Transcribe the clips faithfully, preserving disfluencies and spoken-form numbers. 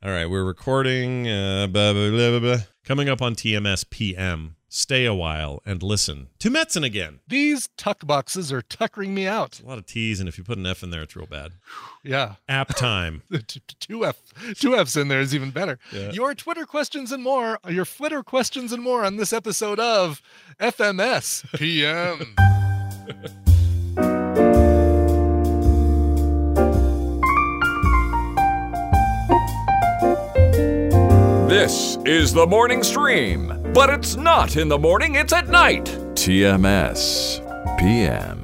All right, we're recording. Uh, blah, blah, blah, blah, blah. Coming up on T M S P M. Stay a while and listen to Metzen again. These tuck boxes are tuckering me out. A lot of T's, and if you put an F in there, it's real bad. Yeah. App time. two F, two F's in there is even better. Yeah. Your Twitter questions and more. Your Twitter questions and more on this episode of F M S P M. This is the morning stream, but it's not in the morning, it's at night. T M S P M.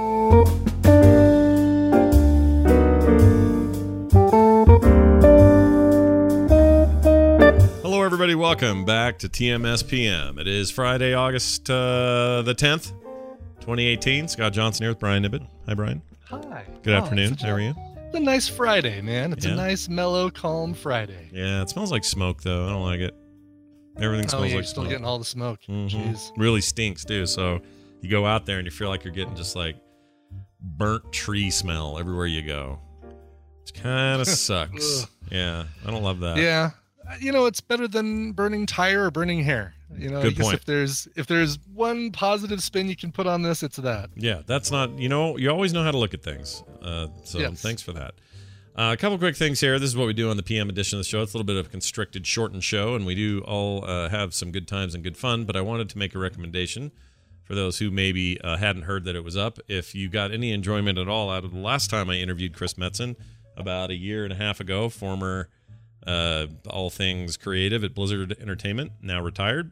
Hello, everybody. Welcome back to T M S P M. It is Friday, August uh, the tenth, twenty eighteen. Scott Johnson here with Brian Nibbit. Hi, Brian. Hi. Good Oh, afternoon. it's a- How are you? It's a nice Friday, man. It's Yeah. a nice, mellow, calm Friday. Yeah, it smells like smoke, though. I don't like it. Everything Oh, smells yeah, you're like still smoke. getting all the smoke. Mhm. Jeez. Really stinks, too. So you go out there and you feel like you're getting just like burnt tree smell everywhere you go. It kind of sucks. Ugh. Yeah, I don't love that. Yeah. You know, it's better than burning tire or burning hair. You know, Good I guess point. if there's if there's one positive spin you can put on this, it's that. Yeah, that's not, you know, you always know how to look at things. Uh, so Yes. thanks for that. Uh, a couple quick things here. This is what we do on the P M edition of the show. It's a little bit of a constricted, shortened show, and we do all uh, have some good times and good fun, but I wanted to make a recommendation for those who maybe uh, hadn't heard that it was up. If you got any enjoyment at all out of the last time I interviewed Chris Metzen about a year and a half ago, former uh, all things creative at Blizzard Entertainment, now retired,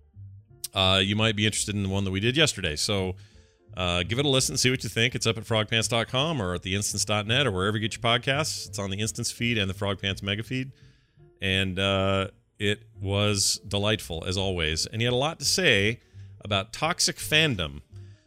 uh, you might be interested in the one that we did yesterday. So uh, give it a listen, see what you think. It's up at frog pants dot com or at the instance dot net or wherever you get your podcasts. It's on the Instance feed and the Frog Pants mega feed. And uh, it was delightful, as always. And he had a lot to say about toxic fandom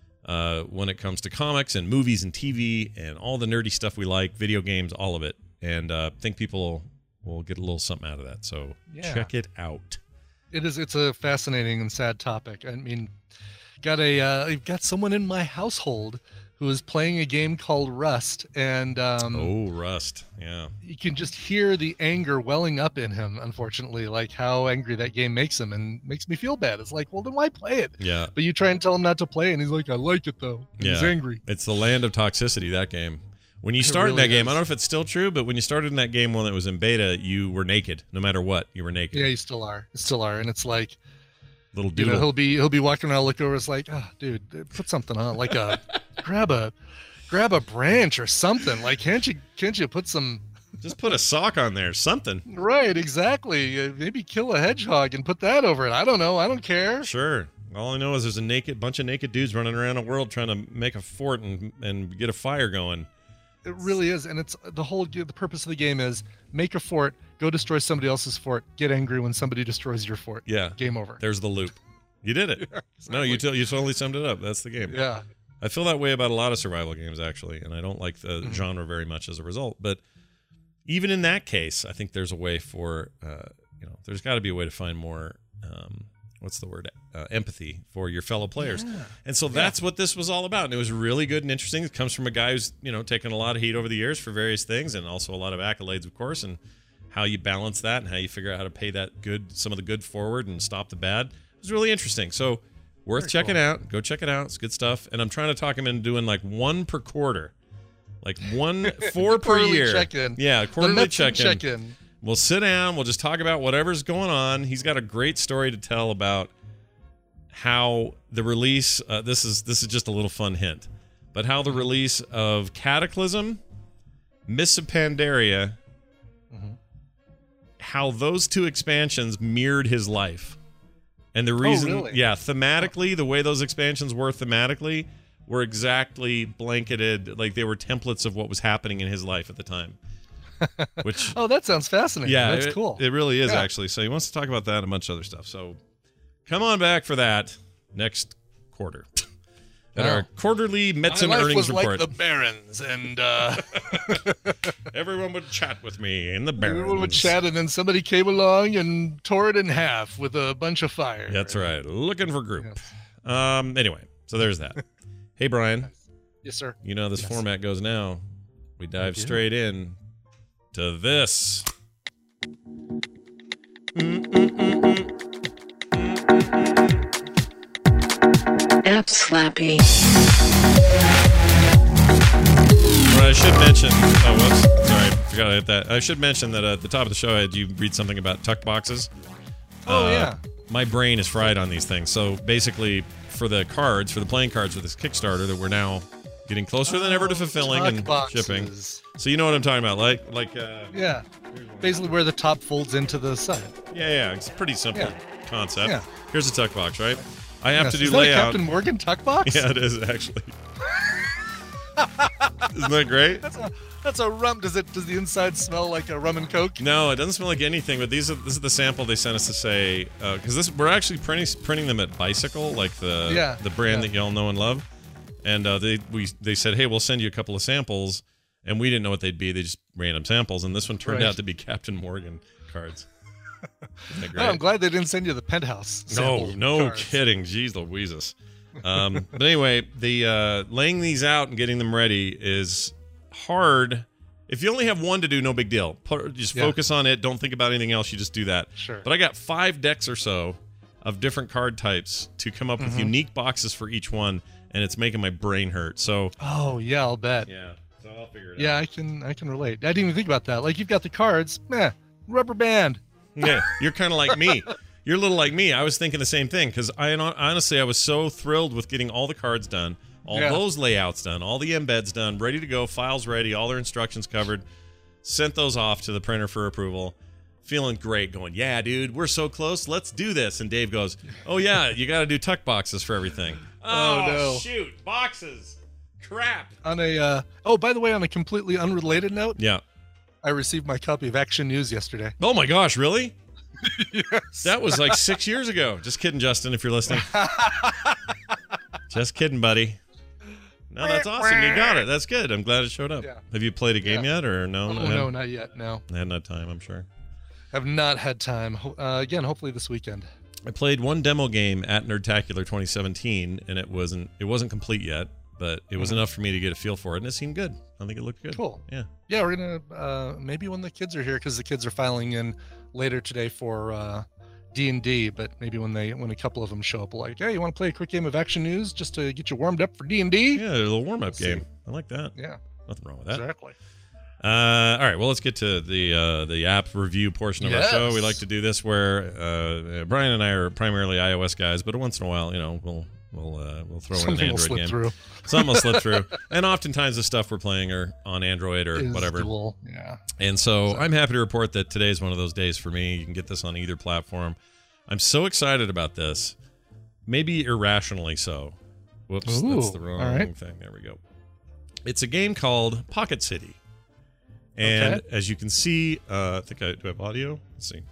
uh, when it comes to comics and movies and T V and all the nerdy stuff we like, video games, all of it. And I uh, think people will get a little something out of that. So Yeah. check it out. It is. It's a fascinating and sad topic. I mean, got a uh, I've got someone in my household who is playing a game called Rust, and um, Oh, Rust. Yeah. you can just hear the anger welling up in him. Unfortunately, like how angry that game makes him, and makes me feel bad. It's like, well, then why play it? Yeah. But you try and tell him not to play, and he's like, I like it though. And He's Yeah. angry. It's the land of toxicity, that game. When you It started really that game, is. I don't know if it's still true, but when you started in that game when it was in beta, you were naked. No matter what, you were naked. Yeah, you still are. You still are, and it's like, Little you doodle. know, he'll be he'll be walking around, look over, it's like, oh, dude, put something on, like a grab a grab a branch or something. Like, can't you can't you put some? Just put a sock on there, something. Right, exactly. Uh, maybe kill a hedgehog and put that over it. I don't know. I don't care. Sure. All I know is there's a naked bunch of naked dudes running around the world trying to make a fort and, and get a fire going. It really is, and it's the whole the purpose of the game is make a fort, go destroy somebody else's fort, get angry when somebody destroys your fort. Yeah. Game over. There's the loop. You did it. No, you, t- you totally summed it up. That's the game. Yeah. I feel that way about a lot of survival games, actually, and I don't like the Mhm. genre very much as a result. But even in that case, I think there's a way for, uh, you know, there's got to be a way to find more, um, what's the word, uh, empathy for your fellow players. Yeah. And so that's what this was all about. And it was really good and interesting. It comes from a guy who's, you know, taken a lot of heat over the years for various things and also a lot of accolades, of course, and how you balance that and how you figure out how to pay that good, some of the good forward and stop the bad. It was really interesting. So worth Very checking cool. out. Go check it out. It's good stuff. And I'm trying to talk him into doing like one per quarter, like one, four per Quarterly year. check-in. Yeah, The quarterly Metzen check-in. check-in. We'll sit down. We'll just talk about whatever's going on. He's got a great story to tell about how the release. Uh, this is this is just a little fun hint, but how the release of Cataclysm, Mists of Pandaria, Mhm. how those two expansions mirrored his life, and the reason, really? yeah, thematically, the way those expansions were thematically were exactly blanketed, like they were templates of what was happening in his life at the time. Which Oh, that sounds fascinating. yeah, That's it, cool. It really is, Yeah. actually. So he wants to talk about that and a bunch of other stuff. So come on back for that next quarter. At Wow. our quarterly Metzen My life earnings was report. like the Barons, and uh, Everyone would chat with me in the Barrens. everyone would chat, and then somebody came along and tore it in half with a bunch of fire. That's right. Looking for group. Um. Anyway, so there's that. Hey, Brian. Yes, sir. You know how this Yes. format goes now. We dive do. straight in to this. App Slappy. Well, I should mention. Oh, whoops. Sorry, forgot to hit that. I should mention that at the top of the show, I had you read something about tuck boxes. Oh, uh, yeah. My brain is fried on these things. So basically, for the cards, for the playing cards with this Kickstarter that we're now getting closer than ever to fulfilling Tuck and boxes. shipping. So you know what I'm talking about, like, like. Uh, Yeah. Basically, where the top folds into the side. Yeah, yeah. It's a pretty simple Yeah. concept. Yeah. Here's a tuck box, right? I have Yes. to do Is that a layout. Captain Morgan tuck box? Yeah, it is actually. Isn't that great? That's a that's a rum. Does it? Does the inside smell like a rum and coke? No, it doesn't smell like anything. But these are this is the sample they sent us to say because this we're actually printing printing them at Bicycle, like the Yeah, the brand yeah. that y'all know and love. And uh, they we they said, hey, we'll send you a couple of samples, and we didn't know what they'd be. They just random samples, and this one turned Right. out to be Captain Morgan cards. Isn't that Oh, great? I'm glad they didn't send you the penthouse. No, sample no cards. kidding. Jeez Louises. Um, but anyway, the uh, laying these out and getting them ready is hard. If you only have one to do, no big deal. Put, just Yeah. focus on it. Don't think about anything else. You just do that. Sure. But I got five decks or so of different card types to come up with Mm-hmm. unique boxes for each one, and it's making my brain hurt. So Oh yeah, I'll bet. yeah, so I'll figure it Yeah, I can I can relate. I didn't even think about that. Like you've got the cards, meh, rubber band. out. Yeah, you're kind of like me. You're a little like me. I was thinking the same thing because I honestly I was so thrilled with getting all the cards done, all Yeah. those layouts done, all the embeds done, ready to go, files ready, all their instructions covered. Sent those off to the printer for approval. Feeling great, going, yeah, dude, we're so close. Let's do this. And Dave goes, oh yeah, you got to do tuck boxes for everything. Oh, no. shoot, boxes, crap. On a uh, oh, by the way, on a completely unrelated note, Yeah. I received my copy of Action News yesterday. Oh my gosh, really? Yes. That was like six years ago. Just kidding, Justin, if you're listening. Just kidding, buddy. No, that's awesome. You got it. That's good. I'm glad it showed up. Yeah. Have you played a game Yeah. yet, or no? Oh I no, hadn't- not yet. No, I hadn't had time, I'm sure. have not had time. Ho- Uh, again, hopefully this weekend. I played one demo game at Nerdtacular twenty seventeen, and it wasn't it wasn't complete yet, but it was Mhm. enough for me to get a feel for it, and it seemed good. I think it looked good. Cool. Yeah. Yeah, we're gonna uh, maybe when the kids are here because the kids are filing in later today for uh, D and D. But maybe when they when a couple of them show up, like, hey, you want to play a quick game of Action News just to get you warmed up for D and D? Yeah, a little warm up See. game. I like that. Yeah, Nothing wrong with that. exactly. Uh, all right, well, let's get to the uh, the app review portion of our show. We Yes. like to do this where uh, Brian and I are primarily iOS guys, but once in a while, you know, we'll we'll uh, we'll throw in an Something will Android slip game. through. Some will slip through, and oftentimes the stuff we're playing are on Android or Is whatever. dual. Yeah. And so I'm happy to report that today is one of those days for me. You can get this on either platform. I'm so excited about this, maybe irrationally so. Whoops, Ooh, that's the wrong all right. thing. There we go. It's a game called Pocket City. And Okay. as you can see, uh, I think I do I have audio. Let's see.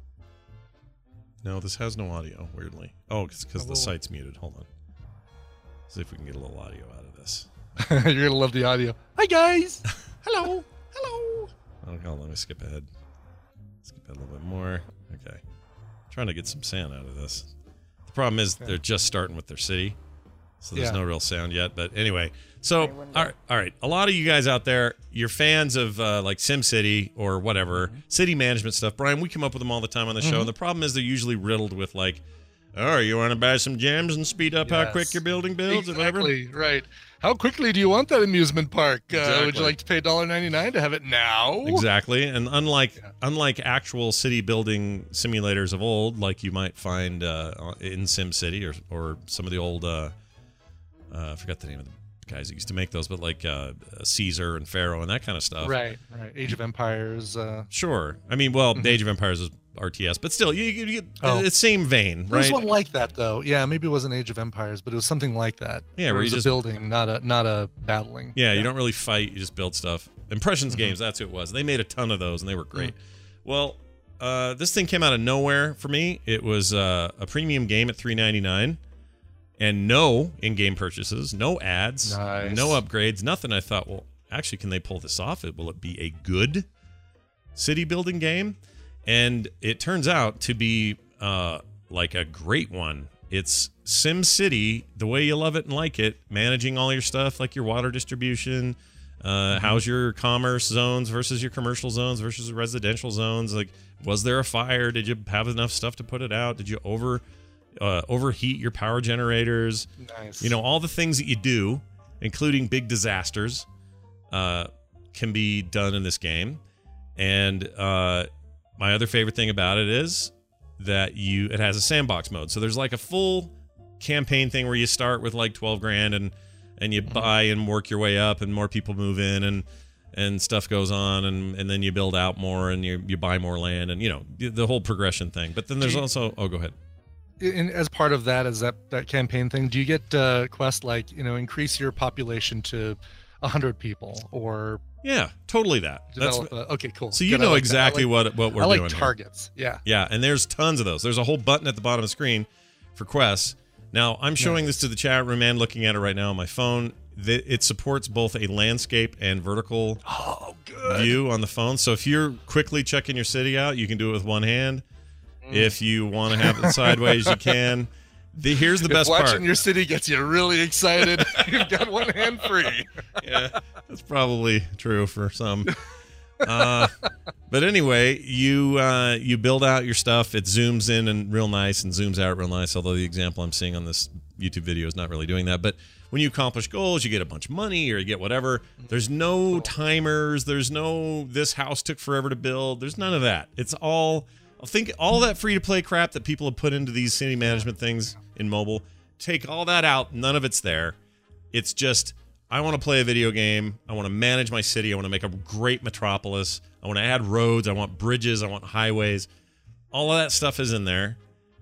No, this has no audio, weirdly. Oh, it's because the little- site's muted. Hold on. See if we can get a little audio out of this. You're gonna love the audio. Hi guys. Hello. Hello. Oh, hold on. Let me skip ahead. Skip ahead a little bit more. Okay. Trying to get some sound out of this. The problem is they're just starting with their city, so there's Yeah. no real sound yet. But anyway, so all right, all right. A lot of you guys out there, you're fans of uh, like SimCity or whatever city management stuff. Brian, we come up with them all the time on the show, and the problem is they're usually riddled with like, oh, you want to buy some gems and speed up how Yes. quick your building builds or whatever. Exactly. Right. How quickly do you want that amusement park? Uh, Would Exactly. you like to pay one dollar ninety-nine to have it now? Exactly, and unlike Yeah. unlike actual city building simulators of old, like you might find uh, in SimCity or or some of the old, uh, uh, I forgot the name of the guys that used to make those, but like uh, Caesar and Pharaoh and that kind of stuff. Right. Right. Age of Empires. Uh, Sure. I mean, well, the Age of Empires is R T S, but still, you, you, you Oh. it's same vein, There was right? one like that though. Yeah, maybe it wasn't Age of Empires, but it was something like that. Yeah, where where it you was just- a building, not a not a battling. Yeah, you don't really fight; you just build stuff. Impressions Mm-hmm. games, that's who it was. They made a ton of those, and they were great. Mm. Well, uh, this thing came out of nowhere for me. It was uh, a premium game at three ninety-nine, and no in-game purchases, no ads, Nice. no upgrades, nothing. I thought, well, actually, can they pull this off? It will it be a good city building game? And it turns out to be uh, like a great one. It's Sim City, the way you love it and like it, managing all your stuff, like your water distribution. Uh, How's your commerce zones versus your commercial zones versus residential zones? Like Was there a fire? Did you have enough stuff to put it out? Did you over uh, overheat your power generators? Nice. You know, all the things that you do, including big disasters, uh, can be done in this game. And uh, my other favorite thing about it is that you it has a sandbox mode. So there's like a full campaign thing where you start with like twelve grand and and you buy and work your way up, and more people move in, and and stuff goes on, and and then you build out more, and you you buy more land, and you know the whole progression thing. But then there's also oh go ahead. In, as part of that, is that that campaign thing, do you get uh, quests like, you know, increase your population to one hundred people, or yeah, totally that. develop That's a, okay, cool. so you Good, I know like exactly that. I like, what what we're I like doing here. targets. Yeah. Yeah, and there's tons of those. There's a whole button at the bottom of the screen for quests. Now, I'm showing this to the chat room and looking at it right now on my phone. It supports both a landscape and vertical oh, good. view on the phone. So if you're quickly checking your city out, you can do it with one hand. Mm. If you want to have it sideways, you can. The, here's the if best watching part. your city gets you really excited, you've got one hand free. Yeah, that's probably true for some. Uh, but anyway, you uh, you build out your stuff. It zooms in and real nice and zooms out real nice, although the example I'm seeing on this YouTube video is not really doing that. But when you accomplish goals, you get a bunch of money or you get whatever. There's no timers. There's no this house took forever to build. There's none of that. It's all, I think all that free-to-play crap that people have put into these city management things in mobile, take all that out. None of it's there. It's just, I want to play a video game. I want to manage my city. I want to make a great metropolis. I want to add roads. I want bridges. I want highways. All of that stuff is in there.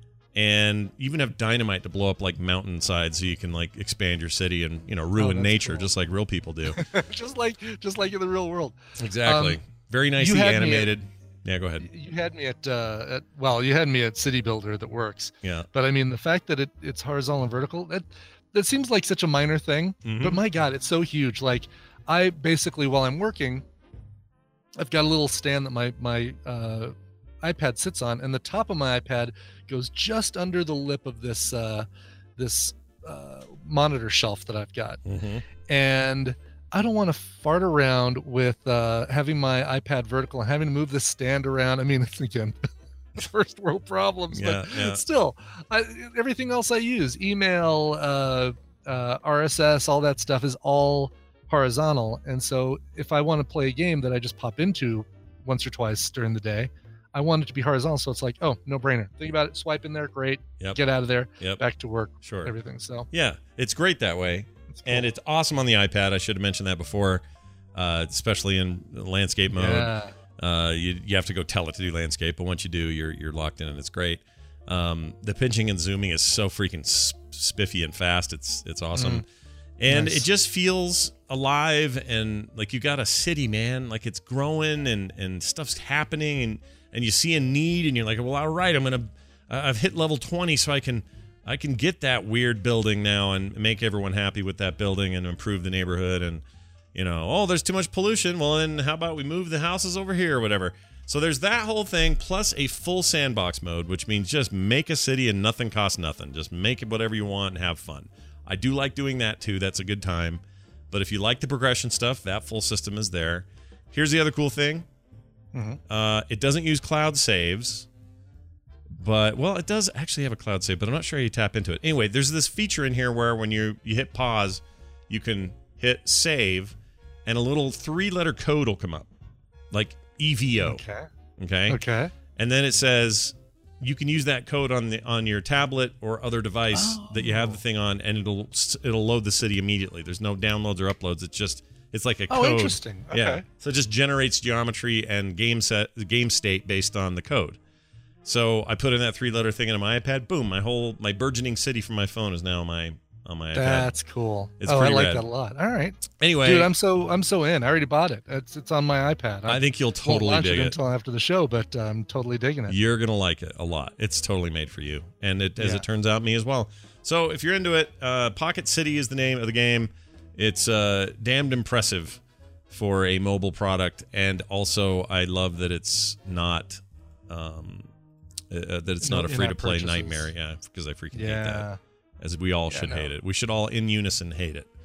And you even have dynamite to blow up like mountainsides so you can like expand your city and, you know, ruin oh, nature cool. just like real people do. just like just like in the real world. Exactly. Um, Very nicely animated. At, yeah, go ahead. You had me at, uh, at well, you had me at City Builder that works. Yeah. But I mean, the fact that it, it's horizontal and vertical, that that seems like such a minor thing. Mm-hmm. But my God, it's so huge. Like I basically, while I'm working, I've got a little stand that my my uh, iPad sits on, and the top of my iPad goes just under the lip of this uh, this uh, monitor shelf that I've got. Mm-hmm. And I don't want to fart around with uh, having my iPad vertical and having to move this stand around. I mean, it's, again, first world problems, Yeah, but yeah. still, I, everything else I use, email, uh, uh, R S S, all that stuff is all horizontal. And so if I want to play a game that I just pop into once or twice during the day, I want it to be horizontal. So it's like, oh, no brainer. Think about it. Swipe in there. Great. Yep. Get out of there. Yep. Back to work. Sure. Everything. So Yeah, it's great that way. it's cool. And it's awesome on the iPad. I should have mentioned that before, uh, especially in landscape mode. Yeah. Uh, you you have to go tell it to do landscape, but once you do, you're you're locked in, and it's great. Um, the pinching and zooming is so freaking sp- spiffy and fast. It's it's awesome, Mm. and Nice. it just feels alive and like you got a city, man. Like it's growing and and stuff's happening, and and you see a need, and you're like, well, all right, I'm gonna I've hit level twenty, so I can. I can get that weird building now and make everyone happy with that building and improve the neighborhood. And, you know, oh, there's too much pollution. Well, then how about we move the houses over here or whatever? So there's that whole thing plus a full sandbox mode, which means just make a city and nothing costs nothing. Just make it whatever you want and have fun. I do like doing that too. That's a good time. But if you like the progression stuff, that full system is there. Here's the other cool thing. Mm-hmm. Uh, it doesn't use cloud saves. But, well, it does actually have a cloud save, but I'm not sure how you tap into it. Anyway, there's this feature in here where when you, you hit pause, you can hit save, and a little three-letter code will come up, like E V O. Okay. Okay? Okay. And then it says you can use that code on the on your tablet or other device Oh. that you have the thing on, and it'll it'll load the city immediately. There's no downloads or uploads. It's just it's like a Oh, code. interesting. Okay. Yeah. So it just generates geometry and game set game state based on the code. So I put in that three-letter thing into my iPad. Boom! My whole my burgeoning city from my phone is now on my on my iPad. That's cool. It's oh, I pretty like rad. that a lot. All right, Anyway, dude, I'm so I'm so in. I already bought it. It's it's on my iPad. I think you'll won't totally launch dig it it. until after the show, but I'm totally digging it. You're gonna like it a lot. It's totally made for you, and it, as Yeah. it turns out, me as well. So if you're into it, uh, Pocket City is the name of the game. It's uh, damned impressive for a mobile product, and also I love that it's not um, uh, that it's No not a free to play in-app purchases. nightmare. Yeah, because I freaking hate Yeah. that. As we all Yeah, should no. hate it. We should all in unison hate it.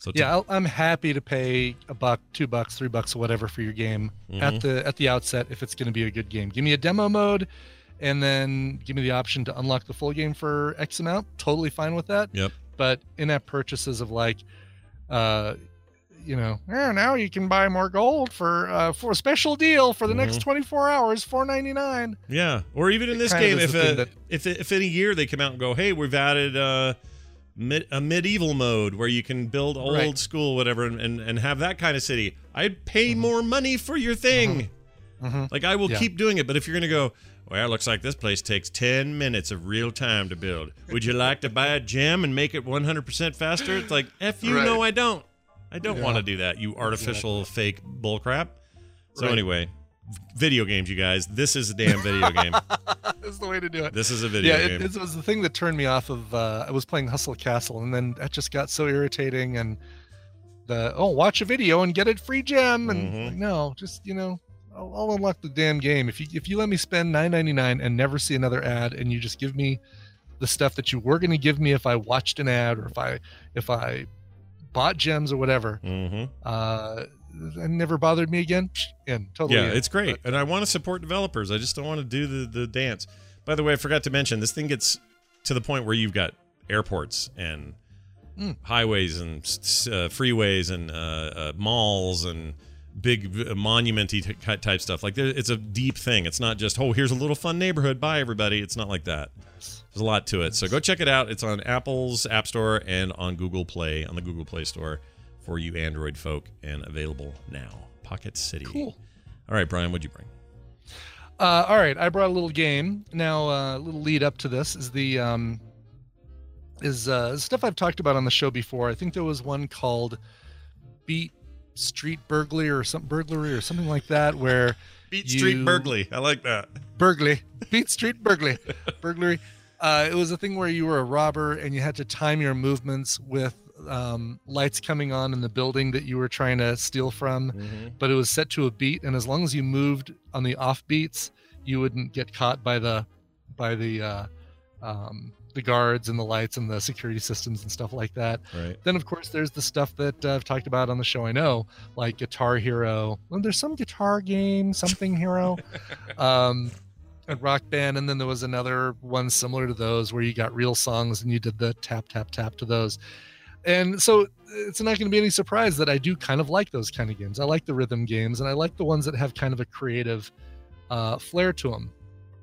So to, Yeah, I'll, I'm happy to pay a buck, two bucks, three bucks, or whatever for your game Mhm. at the at the outset if it's going to be a good game. Give me a demo mode, and then give me the option to unlock the full game for X amount. Totally fine with that. Yep. But in-app purchases of like, uh, you know, "Eh, now you can buy more gold for uh, for a special deal for the next Mhm. twenty-four hours, four ninety-nine. Yeah, or even in It this kind of game, is if the thing a, that- if if in a year they come out and go, hey, we've added uh, mid, a medieval mode where you can build old Right. school whatever and, and and have that kind of city, I'd pay more money for your thing. Mm-hmm. Like I will Yeah. keep doing it. But if you're gonna go, well, it looks like this place takes ten minutes of real time to build. Would you like to buy a gem and make it one hundred percent faster? It's like, F you, Right. no, I don't. I don't Yeah. want to do that, you artificial fake bullcrap. So Right. anyway, v- video games, you guys. This is a damn video game. That's the way to do it. This is a video yeah, game. it, it was the thing that turned me off of. Uh, I was playing Hustle Castle, and then that just got so irritating. And the oh, watch a video and get a free gem, and Mhm. like, no, just you know, I'll, I'll unlock the damn game if you if you let me spend nine ninety-nine and never see another ad, and you just give me the stuff that you were going to give me if I watched an ad or if I if I bought gems or whatever. Mm-hmm. Uh, it never bothered me again. And totally. Yeah, in. it's great, But- and I want to support developers. I just don't want to do the the dance. By the way, I forgot to mention this thing gets to the point where you've got airports and Mm. highways and s- uh, freeways and uh, uh, malls and big uh, monumenty t- type stuff. Like there, it's a deep thing. It's not just oh, here's a little fun neighborhood. Bye everybody. It's not like that. There's a lot to it. So go check it out. It's on Apple's App Store and on Google Play, on the Google Play Store for you Android folk, and available now. Pocket City. Cool. All right, Brian, what'd you bring? Uh, all right, I brought a little game. Now, uh, a little lead up to this is the um, is uh, stuff I've talked about on the show before. I think there was one called Beat Street Burglary or some burglary or something like that, where Beat You- Street Burglary. I like that. burglary, Beat Street Burglary, burglary. Uh, it was a thing where you were a robber and you had to time your movements with um, lights coming on in the building that you were trying to steal from. But it was set to a beat, and as long as you moved on the off beats, you wouldn't get caught by the by the uh, um, the guards and the lights and the security systems and stuff like that. Right. Then of course there's the stuff that uh, I've talked about on the show. I know, like Guitar Hero. Well, there's some guitar game, something hero, um, and Rock Band, and then there was another one similar to those where you got real songs and you did the tap tap tap to those. And so it's not going to be any surprise that I do kind of like those kind of games. I like the rhythm games, and I like the ones that have kind of a creative uh, flair to them.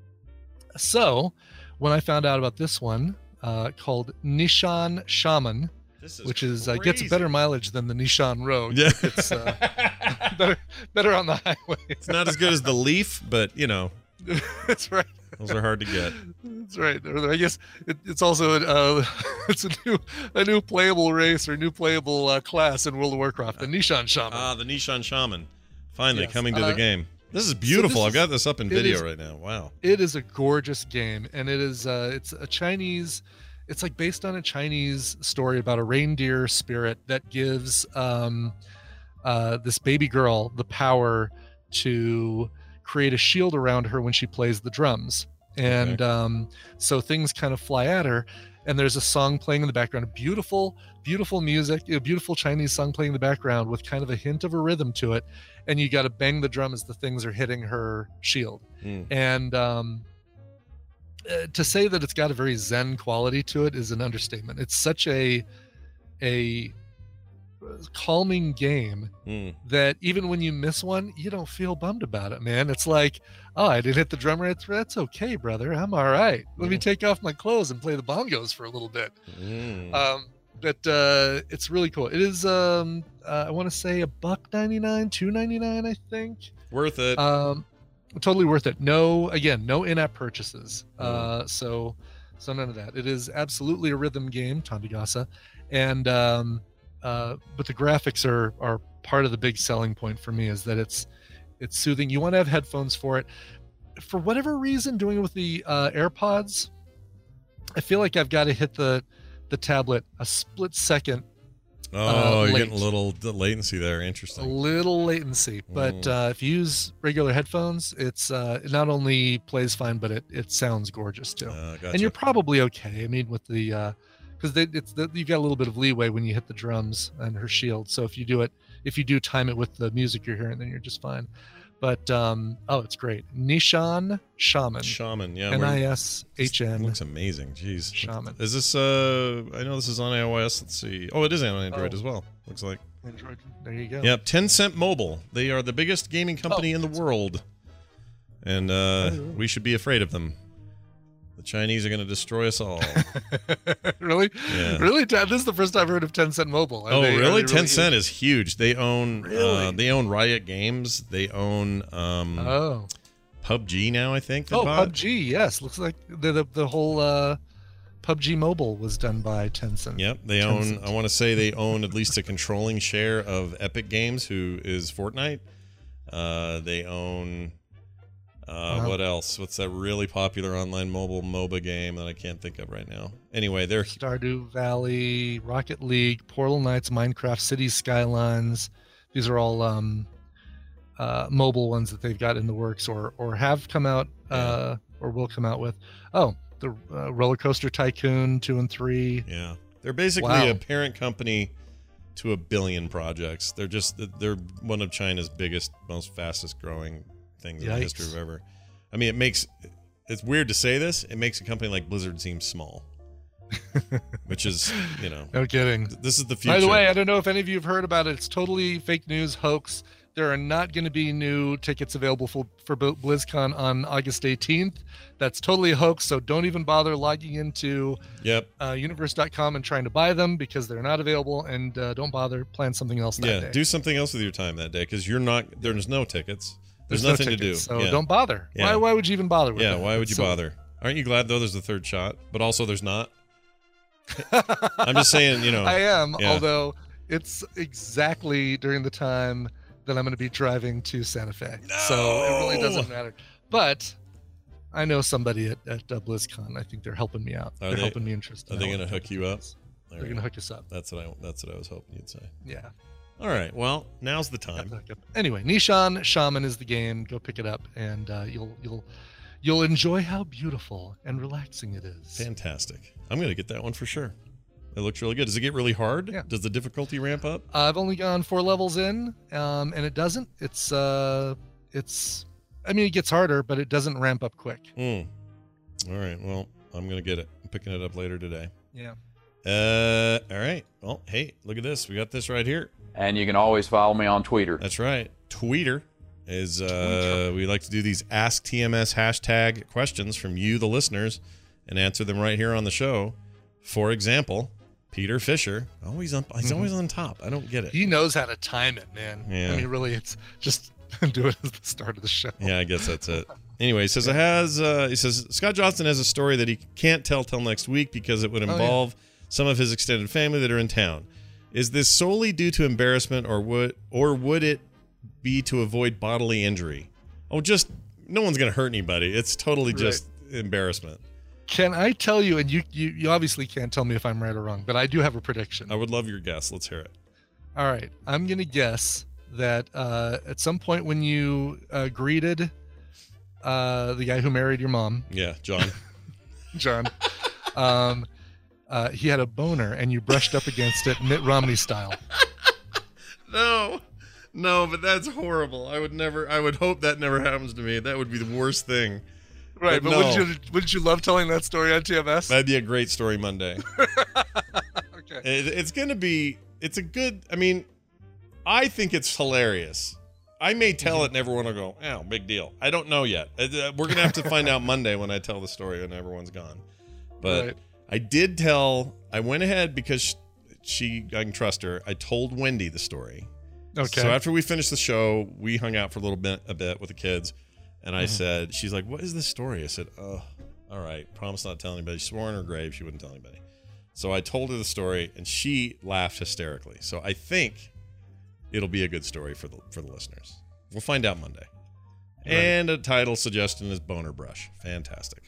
So when I found out about this one uh, called Nissan Shaman, This which is uh, gets crazy. better mileage than the Nissan Rogue. Yeah. It's uh, better, better on the highway. It's not as good as the Leaf, but you know, That's right. those are hard to get. That's right. Or I guess it, it's also uh, it's a new a new playable race or new playable uh, class in World of Warcraft, the Nissan Shaman. Ah, the Nissan Shaman. Finally Yes, coming to uh, the game. This is beautiful. I've is- got this up in it video is- right now. Wow. It is a gorgeous game, and it is uh, it's a Chinese. It's like based on a Chinese story about a reindeer spirit that gives um, uh, this baby girl the power to create a shield around her when she plays the drums. And um, so things kind of fly at her, and there's a song playing in the background, a beautiful, beautiful music, a beautiful Chinese song playing in the background with kind of a hint of a rhythm to it. And you got to bang the drum as the things are hitting her shield. Mm. And um, uh, to say that it's got a very Zen quality to it is an understatement. It's such a a calming game Mm. that even when you miss one, you don't feel bummed about it, man. It's like, oh, I didn't hit the drum right. That's okay, brother. I'm all right. Let me Mm. take off my clothes and play the bongos for a little bit. Mm. Um, but uh, it's really cool. It is, um, uh, I want to say a buck ninety-nine, two ninety-nine, I think. Worth it. Um, totally worth it. No, again, no in-app purchases. Mm. Uh, so, so none of that. It is absolutely a rhythm game, Tandagasa, and um, uh, but the graphics are are part of the big selling point for me. Is that it's it's soothing. You want to have headphones for it. For whatever reason, doing it with the uh, AirPods, I feel like I've got to hit the the tablet a split second. oh, uh, you're late. getting a little the latency there. A Interesting. little latency, but Mm. uh, if you use regular headphones, it's uh, it not only plays fine, but it, it sounds gorgeous too. Uh, gotcha. And you're probably okay. I mean, with the uh, because it's the, you got a little bit of leeway when you hit the drums and her shield. So if you do it, if you do time it with the music you're hearing, then you're just fine. But um, oh, it's great. Nishan Shaman. Shaman, yeah. N I S H N. Looks amazing. Jeez. Shaman. Is this? Uh, I know this is on iOS. Let's see. Oh, it is on Android Oh. as well. Looks like. Android. There you go. Yep. Tencent Mobile. They are the biggest gaming company Oh, in the that's- world, and uh, Oh. we should be afraid of them. The Chinese are going to destroy us all. Really? Yeah. Really? This is the first time I've heard of Tencent Mobile. Are Oh, they- are really? they Tencent is huge. They own. Uh, Really? they own Riot Games. They own um, Oh. P U B G now. I think. They Oh, bought. P U B G. Yes. Looks like the the, the whole uh, P U B G Mobile was done by Tencent. Yep, they own. Tencent. I want to say they own at least a controlling share of Epic Games, who is Fortnite. Uh, they own. Uh, Wow. What else? What's that really popular online mobile MOBA game that I can't think of right now? Anyway, they're Stardew Valley, Rocket League, Portal Knights, Minecraft, Cities Skylines. These are all um, uh, mobile ones that they've got in the works or or have come out uh, or will come out with. Oh, the uh, Roller Coaster Tycoon two and three. yeah, they're basically Wow. a parent company to a billion projects. They're just they're one of China's biggest, most fastest growing things in the history Yikes. of ever. I mean, it makes it's weird to say this. It makes a company like Blizzard seem small, which is you know No kidding. this is the future. By the way, I don't know if any of you have heard about it. It's totally fake news, hoax. There are not going to be new tickets available for, for BlizzCon on August eighteenth. That's totally a hoax, so don't even bother logging into Yep. uh, universe dot com and trying to buy them because they're not available, and uh, don't bother. Plan something else that Yeah, day. do something else with your time that day because you're not. There's no tickets. There's, no nothing to tickets, do. So yeah. don't bother. Yeah. Why, why would you even bother with Yeah, that? why would you So- bother? Aren't you glad though? There's a third shot, but also there's not. I'm just saying, you know. I am, yeah. although it's exactly during the time that I'm going to be driving to Santa Fe. So it really No! doesn't matter. But I know somebody at, at uh, BlizzCon. I think they're helping me out. Are they're they- helping me interest. Are they going to hook you up? All They're right. going to hook us up. That's what I. That's what I was hoping you'd say. Yeah. All right. Well, now's the time. Anyway, Nishan Shaman is the game. Go pick it up, and uh, you'll you'll you'll enjoy how beautiful and relaxing it is. Fantastic. I'm going to get that one for sure. It looks really good. Does it get really hard? Yeah. Does the difficulty ramp up? I've only gone four levels in, um, and it doesn't. It's uh, it's. I mean, it gets harder, but it doesn't ramp up quick. Hmm. All right. Well, I'm going to get it. I'm picking it up later today. Yeah. Uh. All right. Well, hey, look at this. We got this right here. And you can always follow me on Twitter. That's right. Tweeter is uh we like to do these Ask T M S hashtag questions from you, the listeners, and answer them right here on the show. For example, Peter Fisher, always on he's always on top. I don't get it. He knows how to time it, man. Yeah. I mean, really, it's just do it at the start of the show. Yeah, I guess that's it. Anyway, he says it has uh he says Scott Johnson has a story that he can't tell till next week because it would Oh, yeah. involve some of his extended family that are in town. Is this solely due to embarrassment or would or would it be to avoid bodily injury? Oh, just no one's going to hurt anybody. It's totally just embarrassment. Can I tell you, and you, you you obviously can't tell me if I'm right or wrong, but I do have a prediction. I would love your guess. Let's hear it. All right. I'm going to guess that uh, at some point when you uh, greeted uh, the guy who married your mom, Yeah, John. John, um, uh, he had a boner and you brushed up against it Mitt Romney style. No. No, but that's horrible. I would never I would hope that never happens to me. That would be the worst thing. Right. But But, wouldn't, no. you, wouldn't you love telling that story on T M S? That'd be a great story Monday. Okay. It, it's going to be, it's a good, I mean, I think it's hilarious. I may tell it and everyone will go, oh, big deal. I don't know yet. Uh, We're going to have to find out Monday when I tell the story and everyone's gone. But Right. I did tell, I went ahead because she, I can trust her. I told Wendy the story. Okay. So after we finished the show, we hung out for a little bit, a bit with the kids. And I Mm-hmm. said, she's like, what is this story? I said, oh, all right. Promise not to tell anybody. She swore on her grave she wouldn't tell anybody. So I told her the story, and she laughed hysterically. So I think it'll be a good story for the for the listeners. We'll find out Monday. Right. And a title suggestion is Boner Brush. Fantastic.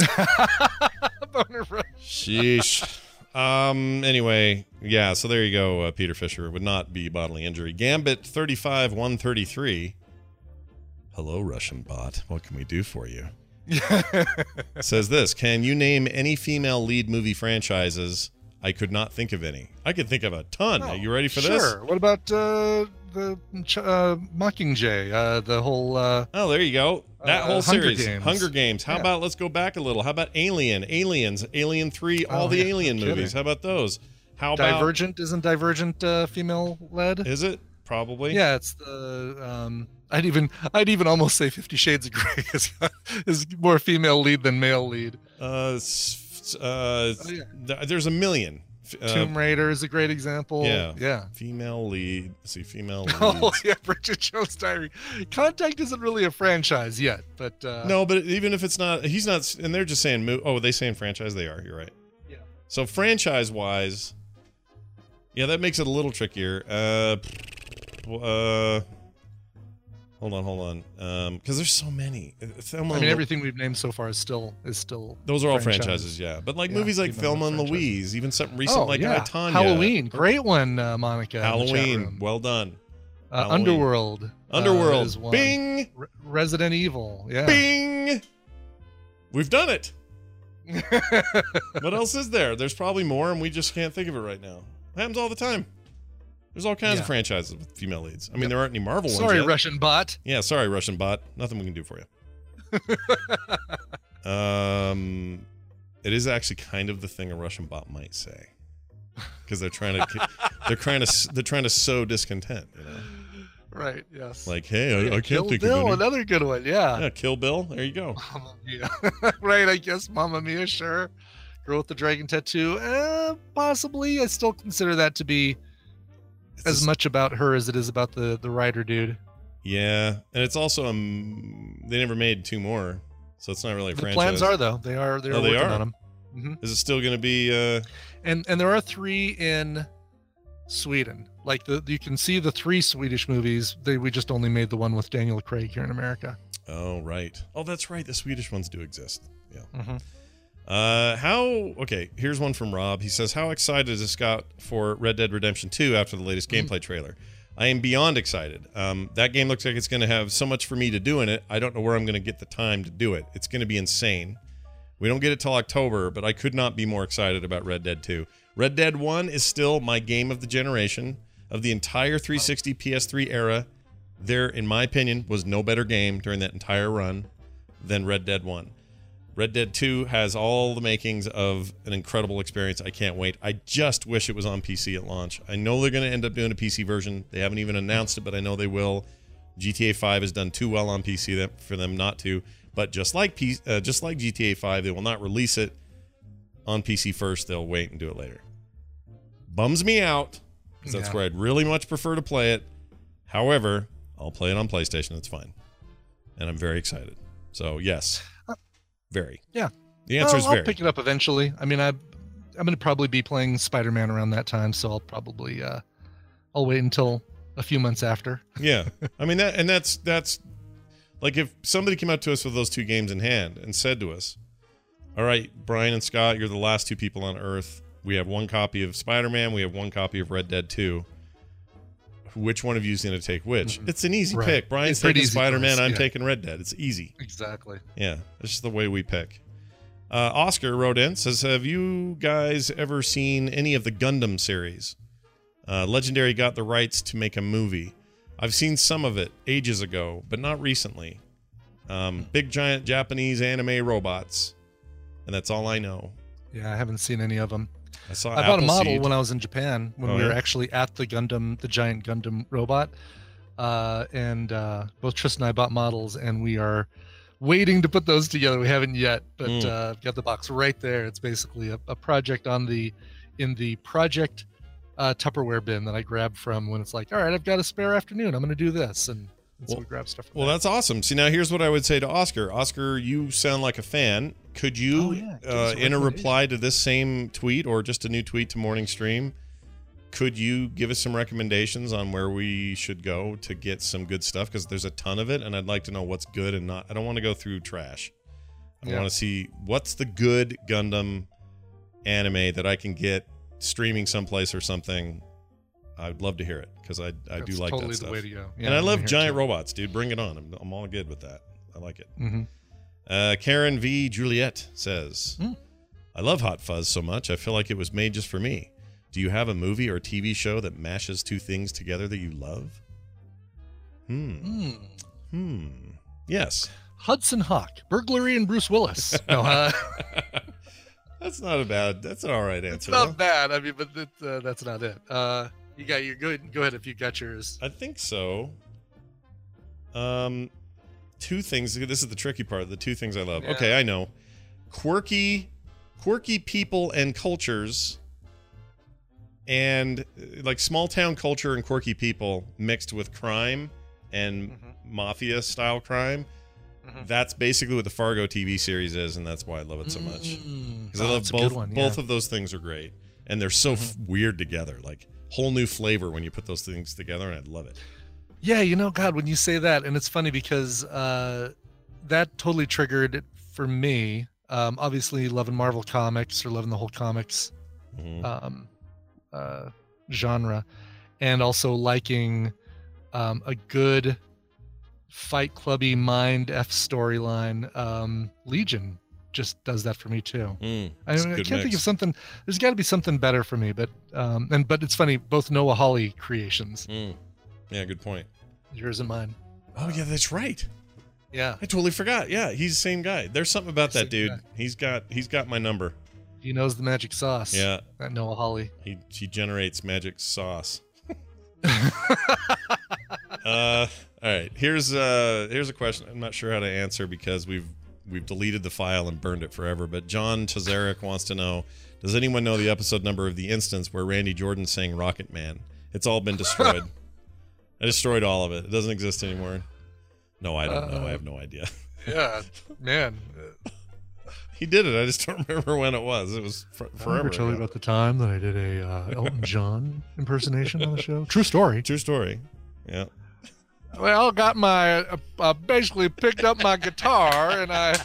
Boner brush. Sheesh. Um. Anyway, yeah. So there you go. Uh, Peter Fisher. It would not be bodily injury. Gambit thirty-five one thirty-three. Hello, Russian bot. What can we do for you? Says this: can you name any female lead movie franchises I could not think of any. I could think of a ton. Oh, Are you ready for sure. this? Sure. What about uh, the uh, Mockingjay? Uh, the whole. Uh, Oh, there you go. That uh, whole Hunger series, Games. Hunger Games. How Yeah. about let's go back a little? How about Alien, Aliens, Alien three, all Oh, the yeah, Alien no movies? kidding. How about those? How about Divergent isn't Divergent uh, female led? Is it probably? Yeah, it's the. Um, I'd even I'd even almost say Fifty Shades of Grey is, is more female lead than male lead. Uh, s- uh, Oh, yeah. th- there's a million. F- uh, Tomb Raider is a great example. yeah. yeah. Female lead. Let's see, female leads. Oh yeah, Bridget Jones' Diary. Contact isn't really a franchise yet, but uh, No, but even if it's not, he's not, and they're just saying, mo- oh, they saying franchise? They are. You're right. Yeah. So franchise wise, yeah, that makes it a little trickier. Uh, uh, hold on, hold on, um, because there's so many. Thelma I mean and everything we've named so far is still is still. Those are all franchise. franchises, yeah. But like Yeah, movies like female Thelma and franchises. Louise, even something recent Oh like yeah, I, Tonya. Halloween, great one, uh, Monica. in the chat Halloween, room. well done. Uh, Halloween. Underworld. uh, Underworld, is one. Bing, Re- Resident Evil. Yeah. Bing. We've done it. What else is there? There's probably more, and we just can't think of it right now. It happens all the time. There's all kinds Yeah. of franchises with female leads. I mean, Yep. there aren't any Marvel ones Sorry, yet. Russian bot. Yeah, sorry, Russian bot. Nothing we can do for you. um, it is actually kind of the thing a Russian bot might say, because they're trying to they're trying to they're trying to sow discontent. You know, Right. Yes. like, hey, I, Yeah, I can't Kill think Bill, of any. another good one. Yeah. Yeah, Kill Bill. There you go. Mamma Mia. Right. I guess Mamma Mia. Sure. Girl with the Dragon Tattoo. Uh, possibly. I still consider that to be It's as just- much about her as it is about the the writer dude. Yeah, and it's also um they never made two more, so it's not really a The franchise. plans are though. They are. They're Oh, they working are? on them. hmm Is it still going to be? uh And and there are three in Sweden. Like the you can see the three Swedish movies. They we just only made the one with Daniel Craig here in America. Oh right. Oh, that's right. The Swedish ones do exist. Yeah. Mm-hmm. Uh, how? Okay, here's one from Rob. He says, "How excited is Scott for Red Dead Redemption two after the latest Mm-hmm. gameplay trailer?" I am beyond excited. Um, that game looks like it's going to have so much for me to do in it. I don't know where I'm going to get the time to do it. It's going to be insane. We don't get it till October, but I could not be more excited about Red Dead two. Red Dead one is still my game of the generation. Of the entire three sixty P S three era, there, in my opinion, was no better game during that entire run than Red Dead one. Red Dead two has all the makings of an incredible experience. I can't wait. I just wish it was on P C at launch. I know they're going to end up doing a P C version. They haven't even announced it, but I know they will. G T A five has done too well on P C that, for them not to. But just like P, uh, just like G T A five, they will not release it on P C first. They'll wait and do it later. Bums me out, because that's Yeah. where I'd really much prefer to play it. However, I'll play it on PlayStation. It's fine. And I'm very excited. So, yes. Very. Yeah. The answer I'll, is I'll very. pick it up eventually. I mean, I I'm going to probably be playing Spider-Man around that time, so I'll probably uh I'll wait until a few months after. Yeah. I mean, that, and that's, that's like if somebody came up to us with those two games in hand and said to us, all right, Brian and Scott, you're the last two people on Earth. We have one copy of Spider-Man. We have one copy of Red Dead two. Which one of you is going to take which? Mhm. It's an easy Right. pick. Brian's It's pretty taking easy for Spider-Man. us, I'm yeah. taking Red Dead. It's easy. Exactly. Yeah, it's just the way we pick. Uh, Oscar wrote in, says, have you guys ever seen any of the Gundam series? Uh, Legendary got the rights to make a movie. I've seen some of it ages ago, but not recently. Um, big giant Japanese anime robots, and that's all I know. Yeah, I haven't seen any of them. I saw I bought a model Appleseed. when I was in Japan when Oh, we were yeah? actually at the Gundam, the giant Gundam robot. Uh, and uh, both Tristan and I bought models, and we are waiting to put those together. We haven't yet, but Mm. uh, got the box right there. It's basically a, a project on the in the project uh, Tupperware bin that I grabbed from when it's like, all right, I've got a spare afternoon. I'm going to do this, and, and so Well- we grab stuff. From Well, there. that's awesome. See, now here's what I would say to Oscar. Oscar, you sound like a fan. Could you, Oh, yeah. Give uh, us a in a recommendation. reply to this same tweet or just a new tweet to Morning Stream, could you give us some recommendations on where we should go to get some good stuff? Because there's a ton of it, and I'd like to know what's good and not. I don't want to go through trash. I Yeah. want to see what's the good Gundam anime that I can get streaming someplace or something. I'd love to hear it because I I do That's like totally that the stuff. way to go. and I love giant robots, dude. Bring it on. I'm, I'm all good with that. I like it. Mm-hmm. Uh, Karen V. Juliet says, Hmm. I love Hot Fuzz so much, I feel like it was made just for me. Do you have a movie or T V show that mashes two things together that you love? Hmm. Mm. Hmm. Yes. Hudson Hawk, Burglary, and Bruce Willis. No, uh, That's not a bad. That's an all right answer. it's not though. bad. I mean, but it, uh, that's not it. Uh, you got your go. Go ahead if you got yours. I think so. Um, two things. This is the tricky part. The two things I love. Yeah. Okay, I know. Quirky, quirky people and cultures, and uh, like small town culture and quirky people mixed with crime and Mhm. mafia style crime. Mhm. That's basically what the Fargo T V series is, and that's why I love it so much. Mm. Because Oh, I love that's a both. good one, Both yeah. Mm-hmm. of those things are great, and they're so f- weird together. Like whole new flavor when you put those things together, and I love it. Yeah, you know, God, when you say that, and it's funny because uh, that totally triggered it for me. Um, obviously, loving Marvel comics or loving the whole comics Mhm. um, uh, genre, and also liking um, a good Fight Clubby Mind F storyline. Um, Legion just does that for me too. Mm, I, it's a mean, I good can't think mix. of something. There's got to be something better for me, but um, and but it's funny. Both Noah Hawley creations, Mm. Yeah, good point. yours and mine. Oh yeah, that's right. Yeah, I totally forgot. Yeah, he's the same guy. There's something about that Same dude. guy. He's got he's got my number. he knows the magic sauce. Yeah, that Noah Hawley. he he generates magic sauce. Uh, all right. Here's uh here's a question. I'm not sure how to answer because we've we've deleted the file and burned it forever. But John Tazarek wants to know: does anyone know the episode number of The Instance where Randy Jordan sang Rocket Man? It's all been destroyed. I destroyed all of it. It doesn't exist anymore. No, I don't know. I have no idea. Yeah, man. He did it. I just don't remember when it was. It was fr- I forever ever tell you ago. about the time that I did a uh, Elton John impersonation on the show? True story. True story. Yeah. Well, got my uh, uh, basically picked up my guitar and I.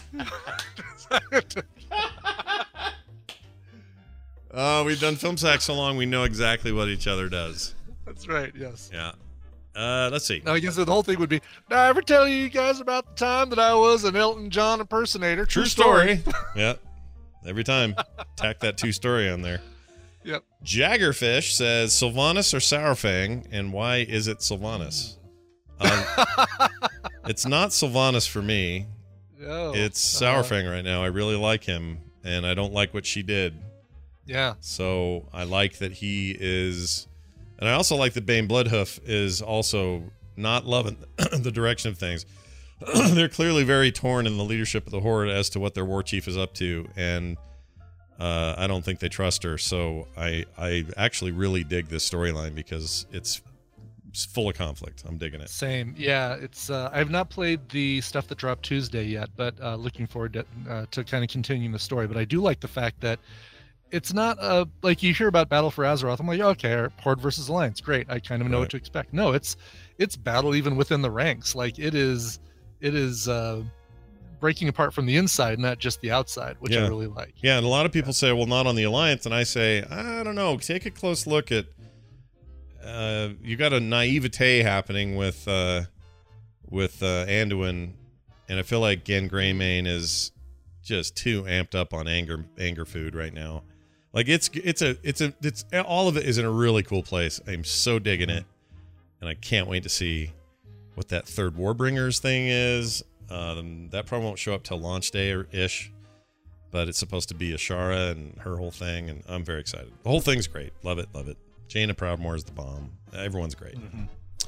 Oh, we've done Film Sack so long, we know exactly what each other does. That's right. Yes. Yeah. Uh, let's see. Now I guess the whole thing would be. Did I ever tell you guys about the time that I was an Elton John impersonator? True, story. Yeah. Every time. Tack that two story on there. Yep. Jaggerfish says Sylvanas or Sourfang, and why is it Sylvanas? Um, it's not Sylvanas for me. Oh, It's uh, Sourfang right now. I really like him, and I don't like what she did. Yeah. So I like that he is, and I also like that Bane Bloodhoof is also not loving the direction of things. They're clearly very torn in the leadership of the Horde as to what their war chief is up to, and uh, I don't think they trust her. So I, I actually really dig this storyline because it's, it's full of conflict. I'm digging it. Same. Yeah. It's. Uh, I have not played the stuff that dropped Tuesday yet, but uh, looking forward to, uh, to kind of continuing the story. But I do like the fact that it's not uh like you hear about Battle for Azeroth. I'm like, okay, Horde versus Alliance, great. I kind of know Right. what to expect. No, it's it's battle even within the ranks. Like it is, it is uh, breaking apart from the inside, not just the outside, which Yeah. I really like. Yeah, and a lot of people say, well, not on the Alliance, and I say, I don't know. Take a close look at. Uh, you got a naivete happening with uh, with uh, Anduin, and I feel like Gen Greymane is just too amped up on anger anger food right now. Like it's it's a it's a it's all of it is in a really cool place. I'm so digging it, and I can't wait to see what that third Warbringers thing is. Um, that probably won't show up till launch day or ish. But it's supposed to be Ashara and her whole thing, and I'm very excited. The whole thing's great. Love it, love it. Jaina Proudmoore is the bomb. Everyone's great. Mhm.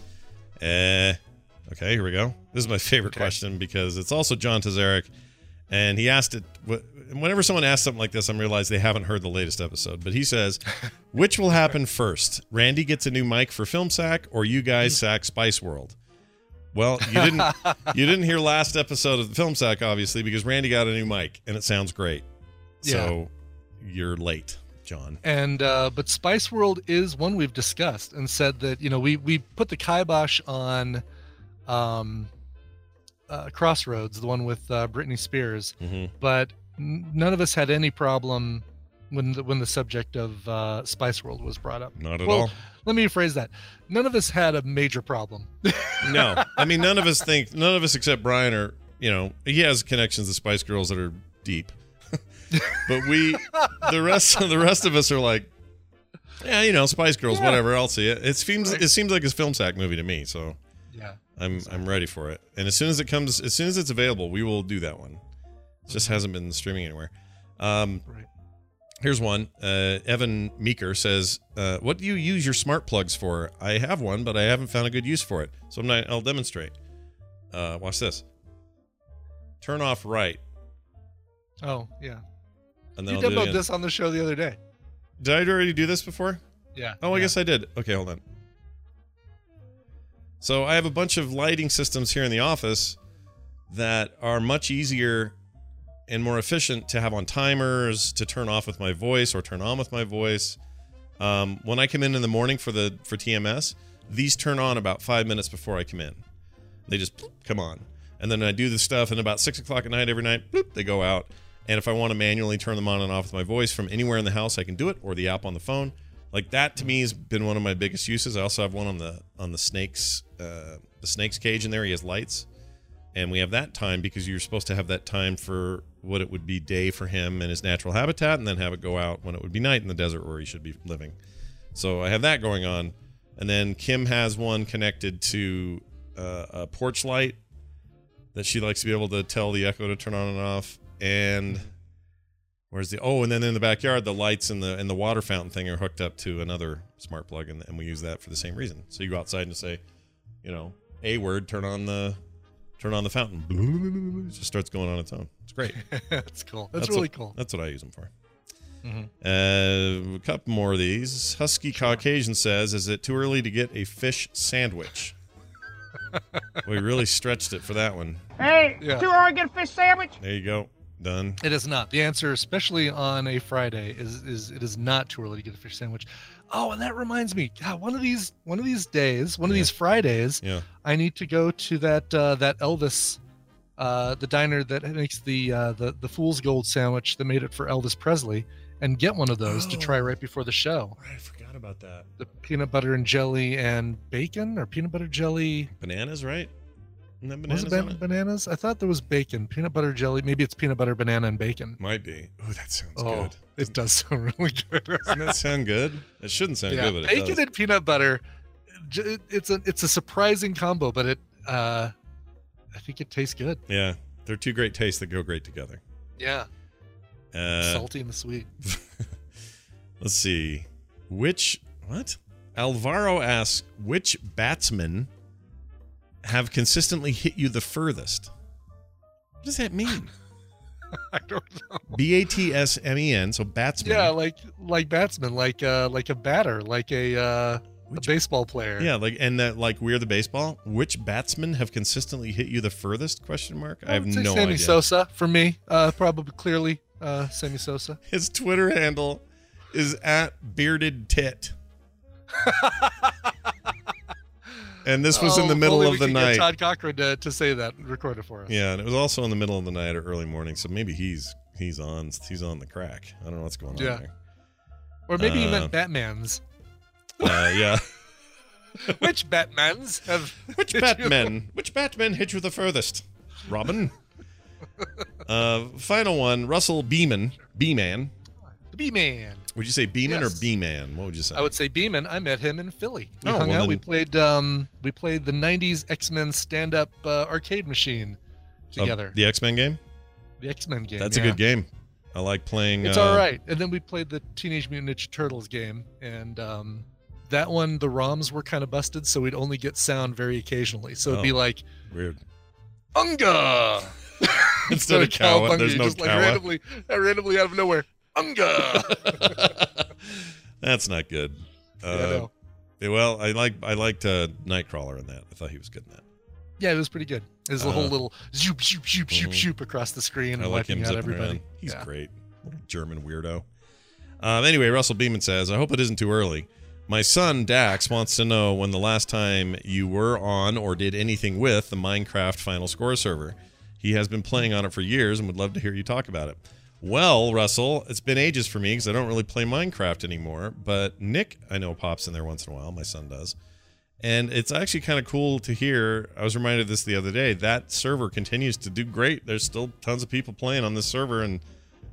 Eh, okay, here we go. This is my favorite Okay. question because it's also John Tazarek, and he asked it. wh- Whenever someone asks something like this, I realize they haven't heard the latest episode. But he says, which will happen first? Randy gets a new mic for Film Sack, or you guys sack Spice World? Well, you didn't you didn't hear last episode of the Film Sack, obviously, because Randy got a new mic, and it sounds great. So you're late, John. And uh, but Spice World is one we've discussed and said that you know we we put the kibosh on um, uh, Crossroads, the one with uh, Britney Spears, Mm-hmm. but n- none of us had any problem when the, when the subject of uh, Spice World was brought up. Not at Well, all. Let me rephrase that. None of us had a major problem. No, I mean none of us think none of us except Brian are. You know, he has connections to Spice Girls that are deep. But we, the rest, the rest of us are like, yeah, you know, Spice Girls, Yeah. whatever. I'll see it. It seems Right. it seems like a film sack movie to me, so Yeah. I'm I'm ready for it. And as soon as it comes, as soon as it's available, we will do that one. It just hasn't been streaming anywhere. Um, Right. Here's one. Uh, Evan Meeker says, uh, "What do you use your smart plugs for? I have one, but I haven't found a good use for it. So I'm not, I'll demonstrate. Uh, watch this. Turn off right, Oh, yeah. and then You I'll do it demoed again. this on the show the other day. Did I already do this before? Yeah. Oh, I yeah. guess I did. Okay, hold on. So I have a bunch of lighting systems here in the office that are much easier and more efficient to have on timers, to turn off with my voice or turn on with my voice. Um, when I come in in the morning for the for T M S, these turn on about five minutes before I come in. They just bloop, come on. And then I do the stuff, and about six o'clock at night every night, bloop, they go out. And if I want to manually turn them on and off with my voice from anywhere in the house, I can do it, or the app on the phone. Like that to me has been one of my biggest uses. I also have one on the on the snakes uh, the snakes cage in there. He has lights, and we have that time because you're supposed to have that time for what it would be day for him in his natural habitat, and then have it go out when it would be night in the desert where he should be living. So I have that going on, and then Kim has one connected to uh, a porch light that she likes to be able to tell the Echo to turn on and off. And where's the oh, and then in the backyard, the lights and the and the water fountain thing are hooked up to another smart plug, and, and we use that for the same reason. So you go outside and say, you know, a word, turn on the turn on the fountain. It just starts going on its own. It's great. That's cool. That's, really what, cool. That's what I use them for. Mhm. Uh, a couple more of these. Husky Caucasian says, "Is it too early to get a fish sandwich?" We really stretched it for that one. Hey, Yeah. two early get a fish sandwich? There you go. Done. It is not. The answer, especially on a Friday, is is it is not too early to get a fish sandwich. Oh, and that reminds me, God, one of these one of these days, one of Yeah. these Fridays, Yeah. I need to go to that uh, that Elvis, uh, the diner that makes the uh, the the Fool's Gold sandwich that made it for Elvis Presley, and get one of those to try Oh. right before the show. I forgot about that. The peanut butter and jelly and bacon, or peanut butter jelly. Bananas, right? Isn't that Was bananas it on ban- it? bananas? I thought there was bacon, peanut butter jelly. Maybe it's peanut butter, banana, and bacon. Might be. Oh, that sounds Oh, good. it does sound really good. Doesn't that sound good? It shouldn't sound yeah, good, but it bacon does. and peanut butter. j- It's a it's a surprising combo, but it uh, I think it tastes good. Yeah, they're two great tastes that go great together. Yeah, Uh, salty and the sweet. let's see. Which what? Alvaro asks, which batsmen have consistently hit you the furthest? What does that mean? I don't know. B A T S M E N, so batsman. Yeah, like like batsman, like uh like a batter, like a uh a Which- baseball player. Yeah, like and that like we're the baseball. Which batsmen have consistently hit you the furthest? Question mark. I, I have would say no Sammy idea. Sosa for me. Uh, probably clearly uh Sammy Sosa. His Twitter handle is at bearded tit. And this was in the Oh, middle only of we the could night. Get Todd Cochran to, to say that and record it for us. Yeah, and it was also in the middle of the night or early morning, so maybe he's he's on he's on the crack. I don't know what's going on Yeah. there. Or maybe he Uh, meant Batman's. Uh, yeah. Which Batmans have Which hit you? Batman? Which Batman hit you the furthest? Robin. Uh, final one. Russell Beeman. B-Man. The B-Man. Would you say Beeman Yes. or B-Man? What would you say? I would say Beeman. I met him in Philly. We Oh, hung well out. We then- played um we played the nineties X-Men stand-up uh, arcade machine Oh, together. the X-Men game. the X-Men game. That's yeah. a good game. I like playing. It's uh, all right. And then we played the Teenage Mutant Ninja Turtles game, and um, that one the ROMs were kind of busted, so we'd only get sound very occasionally. So it'd be Oh. like Weird. Unga Instead of Kawa, there's no just like Kawa. randomly, randomly out of nowhere. Unga. That's not good. Uh, Yeah, I know. yeah, well, I like I liked uh, Nightcrawler in that. I thought he was good in that. Yeah, it was pretty good. It was a whole Uh, little zoop, zoop, zoop, zoop, mhm. zoop across the screen I and like wiping him out zipping everybody. around. He's Yeah. great. Little German weirdo. Um, anyway, Russell Beeman says, I hope it isn't too early. My son, Dax, wants to know when the last time you were on or did anything with the Minecraft Final Score server. He has been playing on it for years and would love to hear you talk about it. Well, Russell, it's been ages for me because I don't really play Minecraft anymore. But Nick, I know, pops in there once in a while. My son does. And it's actually kind of cool to hear. I was reminded of this the other day. That server continues to do great. There's still tons of people playing on this server, and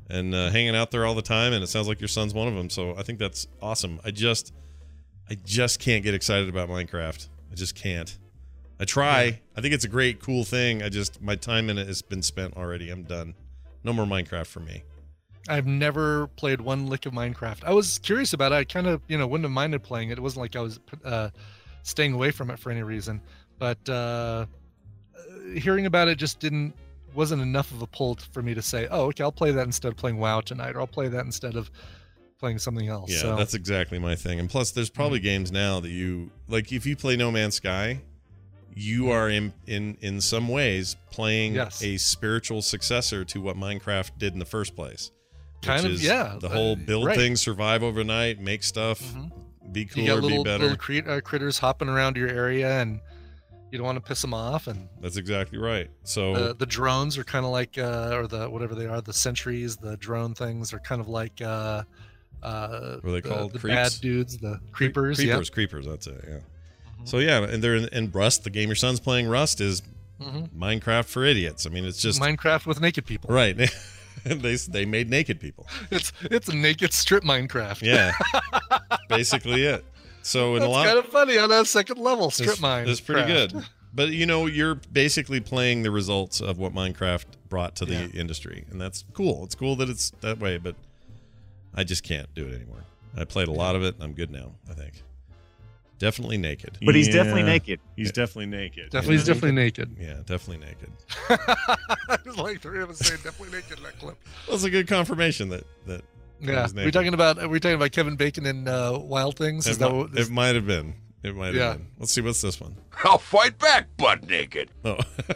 and uh, hanging out there all the time. And it sounds like your son's one of them. So I think that's awesome. I just, I just can't get excited about Minecraft. I just can't. I try. Yeah. I think it's a great, cool thing. I just, my time in it has been spent already. I'm done. No more Minecraft for me. I've never played one lick of Minecraft. I was curious about it. I kind of, you know, wouldn't have minded playing it. It wasn't like I was uh, staying away from it for any reason. But uh, hearing about it just didn't, wasn't enough of a pull for me to say, oh, okay, I'll play that instead of playing WoW tonight, or I'll play that instead of playing something else. Yeah, so. That's exactly my thing. And plus, there's probably mm-hmm. games now that you, like if you play No Man's Sky, you are in in in some ways playing yes. a spiritual successor to what Minecraft did in the first place. Kind of, yeah. The whole build right. things, survive overnight, make stuff, mm-hmm. be cooler, you got little, be better. Little crit- uh, critters hopping around your area, and you don't want to piss them off. And that's exactly right. So the, the drones are kind of like, uh, or the whatever they are, the sentries, the drone things are kind of like. Uh, uh, what are they the, called? The Creeps? bad dudes, the creepers. Creepers, yeah. creepers. That's it. Yeah. So yeah, and they're in, in Rust. The game your son's playing, Rust, is mm-hmm. Minecraft for idiots. I mean, it's just Minecraft with naked people. Right. they they made naked people. It's it's a naked strip Minecraft. Yeah. Basically it. So in That's a lot kind of funny on a second level strip it's, mine. It's pretty good. But you know, you're basically playing the results of what Minecraft brought to the yeah. industry, and that's cool. It's cool that it's that way, but I just can't do it anymore. I played a lot of it. And I'm good now, I think. Definitely naked. But he's yeah. definitely naked. He's yeah. definitely naked. Definitely, he's definitely naked. Yeah, definitely naked. There's like three of us saying definitely naked in that clip. Well, it's a good confirmation that that. Yeah, we're talking about we're talking about Kevin Bacon and uh, Wild Things. Is it, that what, it might have been. It might have yeah. been. Let's see. What's this one? I'll fight back, butt naked. Oh,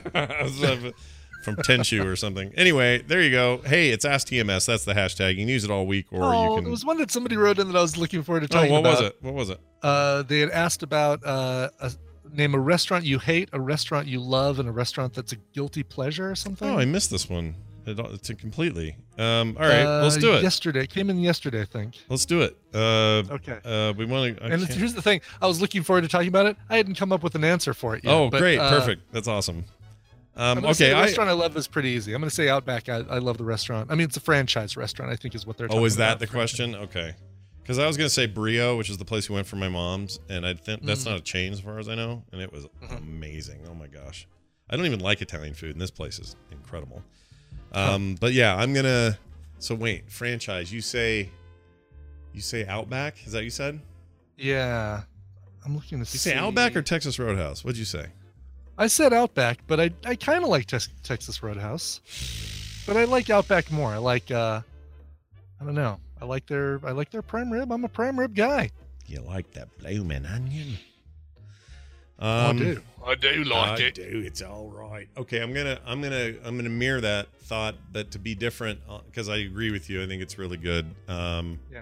from Tenchu or something. Anyway, there you go. Hey, it's Ask T M S. That's the hashtag. You can use it all week, or oh, you can. There was one that somebody wrote in that I was looking forward to talking about. Oh, what about. was it? What was it? Uh, they had asked about uh, a, name a restaurant you hate, a restaurant you love, and a restaurant that's a guilty pleasure or something. Oh, I missed this one. It, it's a completely. Um, all right, uh, let's do it. Yesterday, it came in yesterday, I think. Let's do it. Uh, okay. Uh, we want to. And it's, here's the thing: I was looking forward to talking about it. I hadn't come up with an answer for it yet. Oh, but, great! Uh, Perfect. That's awesome. Um, I'm okay, say the I, restaurant I love is pretty easy. I'm going to say Outback. I, I love the restaurant. I mean, it's a franchise restaurant, I think, is what they're talking about. Oh, is that about the question? Okay. Because I was going to say Brio, which is the place we went for my mom's, and I think that's mm. not a chain as far as I know, and it was mm-hmm. amazing. Oh, my gosh. I don't even like Italian food, and this place is incredible. Um, huh. But, yeah, I'm going to – so, wait, franchise. You say you say Outback? Is that what you said? Yeah. I'm looking to you see. You say Outback or Texas Roadhouse? What'd you say? I said Outback, but I I kind of like te- Texas Roadhouse, but I like Outback more. I like uh, I don't know. I like their I like their prime rib. I'm a prime rib guy. You like that blooming onion? Um, I do. I do like I it. I do. It's all right. Okay, I'm gonna I'm gonna I'm gonna mirror that thought, but to be different because I agree with you. I think it's really good. Um, yeah.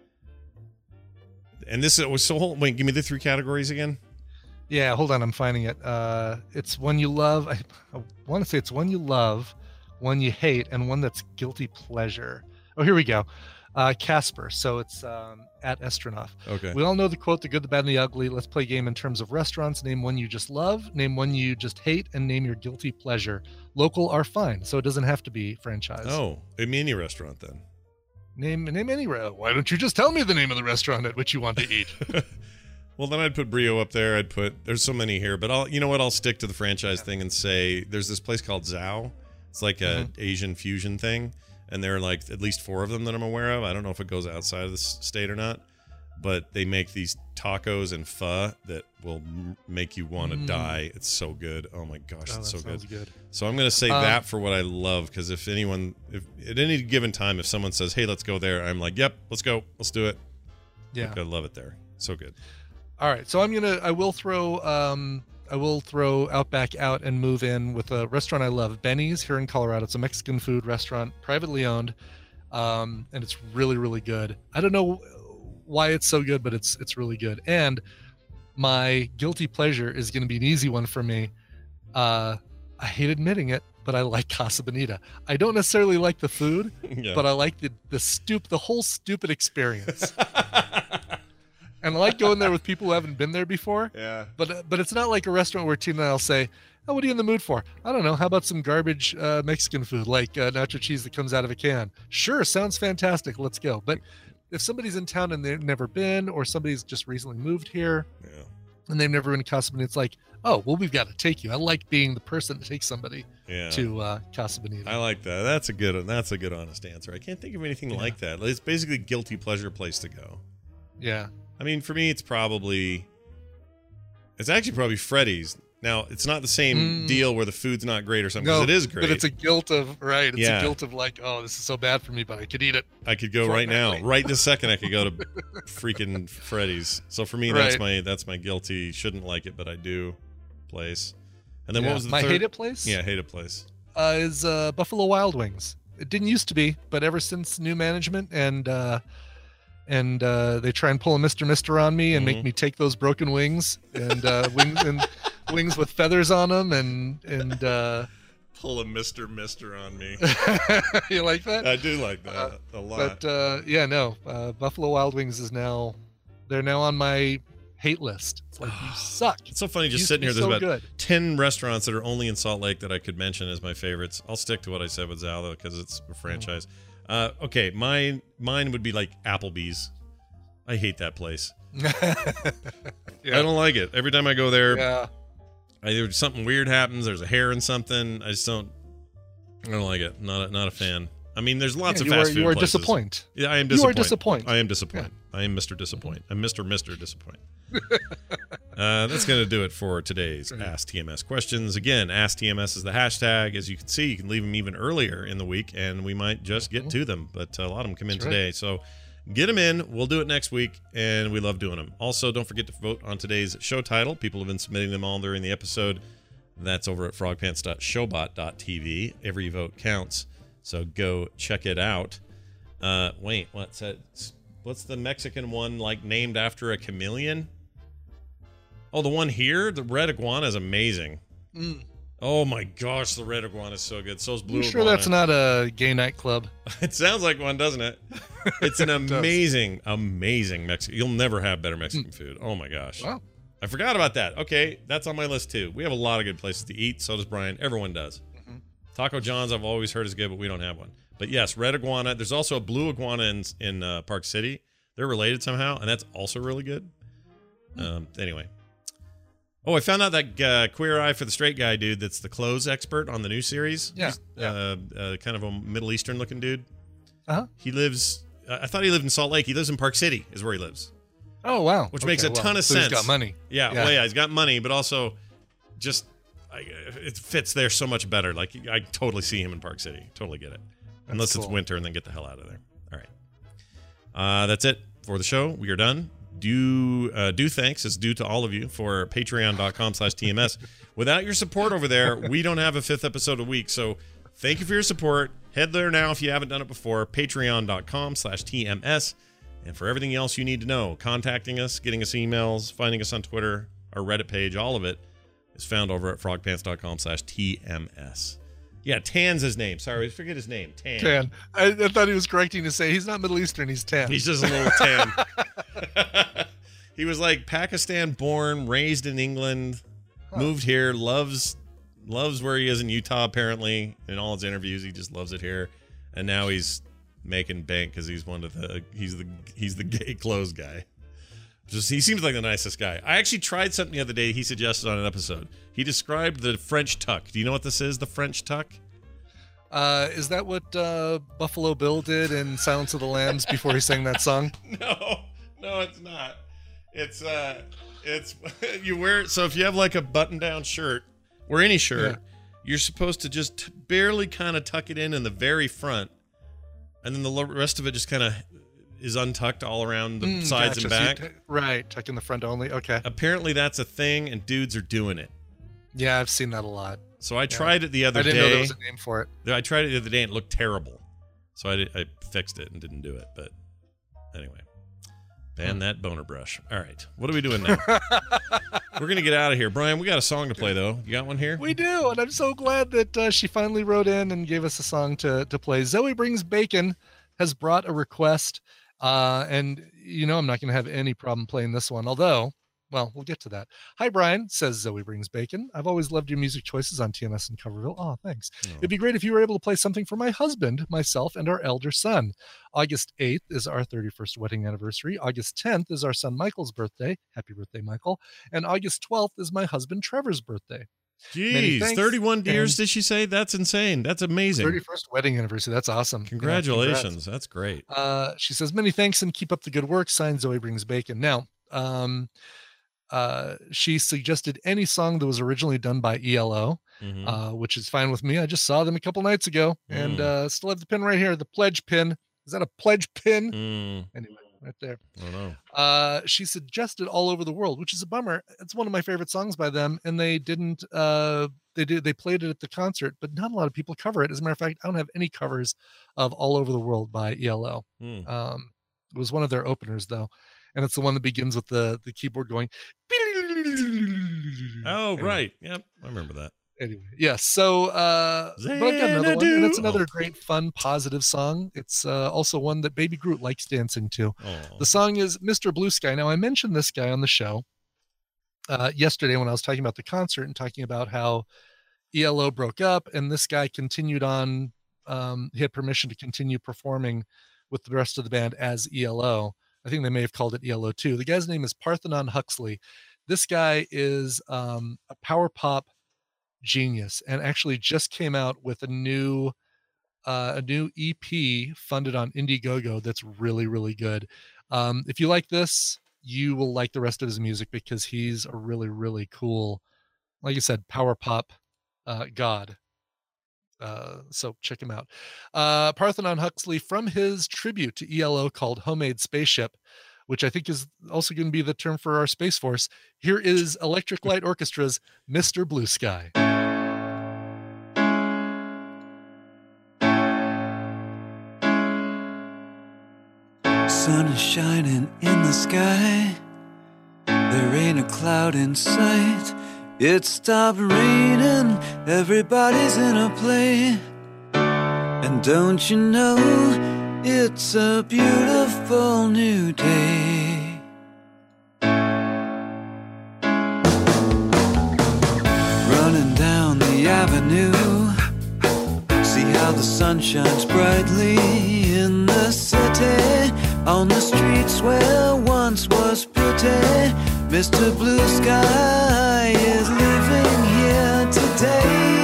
And this was so. Wait, give me the three categories again. Yeah, hold on, I'm finding it. Uh, it's one you love. I, I want to say it's one you love, one you hate, and one that's guilty pleasure. Oh, here we go. Uh, Casper. So it's um, at Estronoff. Okay. We all know the quote, the good, the bad, and the ugly. Let's play a game in terms of restaurants. Name one you just love, name one you just hate, and name your guilty pleasure. Local are fine, so it doesn't have to be franchise. Oh, a mini restaurant then. Name name any. Why don't you just tell me the name of the restaurant at which you want to eat? Well, then I'd put Brio up there. I'd put, there's so many here, but I'll, you know what? I'll stick to the franchise thing and say there's this place called Zao. It's like a mm-hmm. Asian fusion thing. And there are like at least four of them that I'm aware of. I don't know if it goes outside of the state or not, but they make these tacos and pho that will m- make you want to mm. die. It's so good. Oh my gosh, oh, it's so good. good. So I'm going to say um, that for what I love. Cause if anyone, if at any given time, if someone says, hey, let's go there, I'm like, yep, let's go. Let's do it. Yeah. Like, I love it there. So good. All right, so I'm gonna. I will throw. Um, I will throw Outback out and move in with a restaurant I love, Benny's here in Colorado. It's a Mexican food restaurant, privately owned, um, and it's really, really good. I don't know why it's so good, but it's it's really good. And my guilty pleasure is going to be an easy one for me. Uh, I hate admitting it, but I like Casa Bonita. I don't necessarily like the food, yeah. but I like the the stoop, the whole stupid experience. And I like going there with people who haven't been there before. Yeah. But but it's not like a restaurant where Tina and I'll say, Oh, what are you in the mood for? I don't know. How about some garbage uh, Mexican food like uh, nacho cheese that comes out of a can? Sure, sounds fantastic. Let's go. But if somebody's in town and they've never been, or somebody's just recently moved here, Yeah. and they've never been to Casa Bonita, it's like, oh, well, we've got to take you. I like being the person that takes somebody Yeah. to uh, Casa Bonita. I like that. That's a good. That's a good, honest answer. I can't think of anything Yeah. like that. It's basically a guilty pleasure place to go. Yeah. I mean, for me, it's probably. It's actually probably Freddy's. Now, it's not the same Mm. deal where the food's not great or something. 'Cause No, it is great. but it's a guilt of, right. It's Yeah. a guilt of like, oh, this is so bad for me, but I could eat it. I could go right now, Fortnightly. right this second. I could go to freaking Freddy's. So for me, that's Right. my that's my guilty. Shouldn't like it, but I do. Place. And then Yeah. what was the My third? hate it place? Yeah, hate it place. Uh, is uh, Buffalo Wild Wings. It didn't used to be, but ever since new management and uh, and uh, they try and pull a Mister Mister on me and Mhm. make me take those broken wings and uh, wings and wings with feathers on them and and uh, Pull a Mister Mister on me. you like that? I do like that Uh, a lot. But uh, yeah, no. Uh, Buffalo Wild Wings is now they're now on my hate list. It's like you suck. It's so funny just Used sitting to here. be There's so about good. ten restaurants that are only in Salt Lake that I could mention as my favorites. I'll stick to what I said with Zal though, because it's a franchise. Uh, okay, mine mine would be like Applebee's. I hate that place. I don't like it. Every time I go there, Yeah. either something weird happens. There's a hair in something. I just don't. I don't like it. Not a, not a fan. I mean, there's lots Yeah, of you fast are, food you are places. disappointed. Yeah, I am You are disappointed. disappointed. I am disappointed. I am Mister Disappoint. I'm Mister Mister Disappoint. uh, that's going to do it for today's Ask T M S questions. Again, Ask T M S is the hashtag. As you can see, you can leave them even earlier in the week, and we might just get to them. But a lot of them come in That's right. today. So get them in. We'll do it next week, and we love doing them. Also, don't forget to vote on today's show title. People have been submitting them all during the episode. That's over at frogpants dot showbot dot t v. Every vote counts. So go check it out. Uh, wait, what's that? What's the Mexican one like named after a chameleon? Oh, the one here, the red iguana is amazing. Mm. Oh my gosh, the red iguana is so good. So's blue You sure iguana. that's not a gay nightclub? It sounds like one, doesn't it? It's an It does. amazing, amazing Mexican. You'll never have better Mexican food. Oh my gosh. Wow. I forgot about that. Okay, that's on my list too. We have a lot of good places to eat. So does Brian. Everyone does. Mm-hmm. Taco John's I've always heard is good, but we don't have one. But yes, red iguana. There's also a blue iguana in in uh, Park City. They're related somehow, and that's also really good. Um, anyway. Oh, I found out that uh, Queer Eye for the Straight Guy dude that's the clothes expert on the new series. Yeah, He's, Uh, uh, kind of a Middle Eastern looking dude. Uh-huh. He lives, uh, I thought he lived in Salt Lake. He lives in Park City is where he lives. Oh, wow. Which makes a well, ton of so sense. He's got money. Yeah, Yeah. well, yeah, he's got money, but also just I, it fits there so much better. Like I totally see him in Park City. Totally get it. Unless it's cool. winter and then get the hell out of there. All right. Uh, that's it for the show. We are done. Due, uh, due thanks is due to all of you for patreon.com slash TMS. Without your support over there, we don't have a fifth episode a week. So thank you for your support. Head there now if you haven't done it before. Patreon.com slash TMS. And for everything else you need to know, contacting us, getting us emails, finding us on Twitter, our Reddit page, all of it is found over at frogpants.com slash TMS. Yeah, Tan's his name. Sorry, I forget his name. Tan. Tan. I, I thought he was correcting to say he's not Middle Eastern, he's tan. He's just a little tan. He was like Pakistan born, raised in England, Huh. moved here, loves loves where he is in Utah apparently. In all his interviews, he just loves it here. And now he's making bank because he's one of the he's the he's the gay clothes guy. Just he seems like the nicest guy. I actually tried something the other day he suggested on an episode. He described the French tuck. Do you know what this is, the French tuck? Uh, is that what uh, Buffalo Bill did in Silence of the Lambs before he sang that song? No, no, it's not. It's uh, it's you wear it. So if you have like a button-down shirt or any shirt, Yeah. you're supposed to just barely kind of tuck it in in the very front, and then the lo- rest of it just kind of is untucked all around the Mm, sides gotcha. and So you back. t- right, tuck in the front only. Okay. Apparently, that's a thing, and dudes are doing it. Yeah, I've seen that a lot. So I tried it the other I didn't day. know there was a name for it. I tried it the other day and it looked terrible. So I, did, I fixed it and didn't do it. But anyway, ban that boner brush. All right. What are we doing now? We're going to get out of here. Brian, we got a song to play, though. You got one here? We do, and I'm so glad that uh, she finally wrote in and gave us a song to, to play. Zoe Brings Bacon has brought a request, uh, and you know I'm not going to have any problem playing this one, although Well, we'll get to that. Hi, Brian, says Zoe Brings Bacon. I've always loved your music choices on T M S and Coverville. Oh, thanks. Oh. It'd be great if you were able to play something for my husband, myself, and our elder son. August eighth is our thirty-first wedding anniversary. August tenth is our son Michael's birthday. Happy birthday, Michael. And August twelfth is my husband Trevor's birthday. Jeez, thirty-one years, did she say? That's insane. That's amazing. thirty-first wedding anniversary. That's awesome. Congratulations. Yeah, that's great. Uh, she says, many thanks and keep up the good work. Signed, Zoe Brings Bacon. Now, um, uh, she suggested any song that was originally done by E L O, mm-hmm. uh, which is fine with me. I just saw them a couple nights ago mm. and uh, still have the pin right here. The pledge pin. Is that a pledge pin? Mm. Anyway. Right there. Oh, no. Uh, she suggested All Over the World, which is a bummer. It's one of my favorite songs by them, and they didn't. Uh, they did. They played it at the concert, but not a lot of people cover it. As a matter of fact, I don't have any covers of All Over the World by E L O. Mm. Um, it was one of their openers, though, and it's the one that begins with the the keyboard going. Oh, anyway. Right. Yep, I remember that. Anyway, yes. Yeah, so, uh, but I've got another one, and it's another great, fun, positive song. It's uh, also one that Baby Groot likes dancing to. Aww. The song is Mister Blue Sky. Now, I mentioned this guy on the show uh, yesterday when I was talking about the concert and talking about how E L O broke up, and this guy continued on. Um, he had permission to continue performing with the rest of the band as E L O. I think they may have called it E L O too. The guy's name is Parthenon Huxley. This guy is um, a power pop genius and actually just came out with a new uh a new E P funded on Indiegogo that's really really good. Um if you like this, you will like the rest of his music because he's a really really cool, like you said, power pop uh god. Uh so check him out. uh Parthenon Huxley, from his tribute to E L O called Homemade Spaceship, which I think is also going to be the term for our Space Force. Here is Electric Light Orchestra's Mister Blue Sky. Sun is shining in the sky. There ain't a cloud in sight. It stopped raining. Everybody's in a play. And don't you know, it's a beautiful new day. Running down the avenue, see how the sun shines brightly in the city. On the streets where once was pretty, Mister Blue Sky is living here today.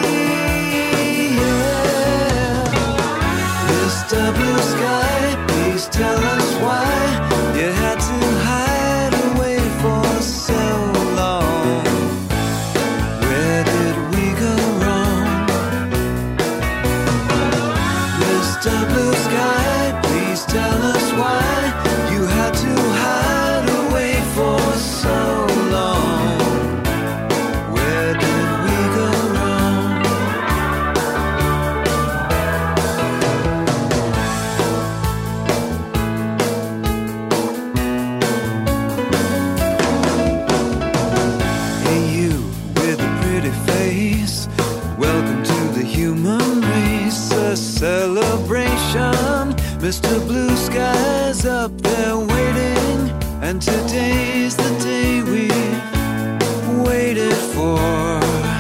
Mister Blue Sky, please tell us why you had to hide away for so long. Where did we go wrong? Mister Blue Sky, please tell us why you had to hide away for so long. Where did we go wrong? Hey, you with a pretty face, welcome to the human race, a celebration. Mister Blue Sky's up there waiting, and today's the day we've waited for.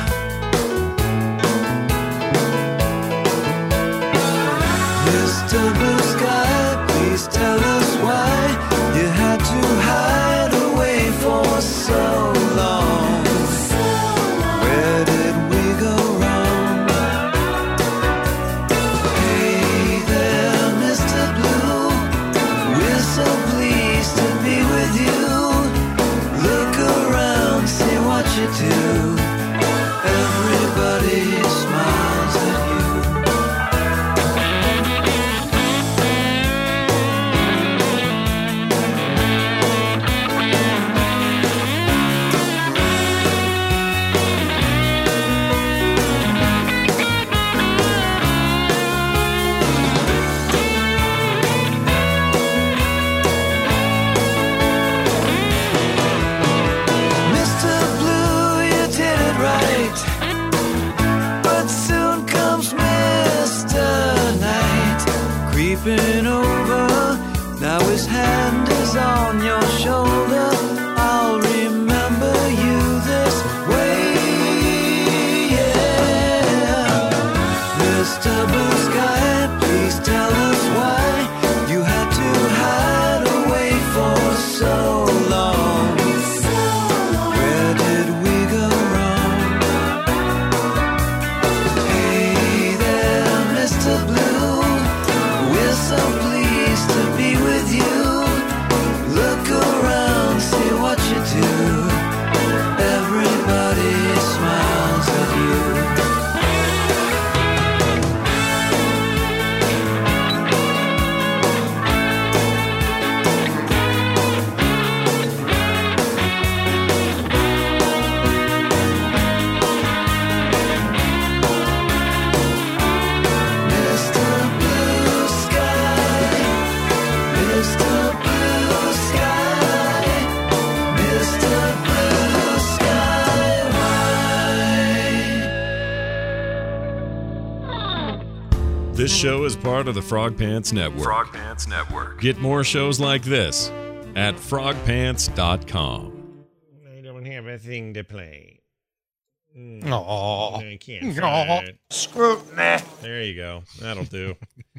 Mister Blue Sky, please tell us why you had to hide away for so long. Where did we go wrong? Hey there, Mister Blue, we're so pleased to be with you. Look around, see what you do. Everybody smiles at you. Mister Blue, you did it right. But soon comes Mister Night, creeping over. Now his hand is on your shoulder. I'll remember nice to be with you. Look around, see what you do. Everybody smiles at you. This show is part of the Frog Pants Network. Frog Pants Network. Get more shows like this at frog pants dot com. I don't have a thing to play. Mm, Aww. I can't. Aw. Scrutiny. There you go. That'll do.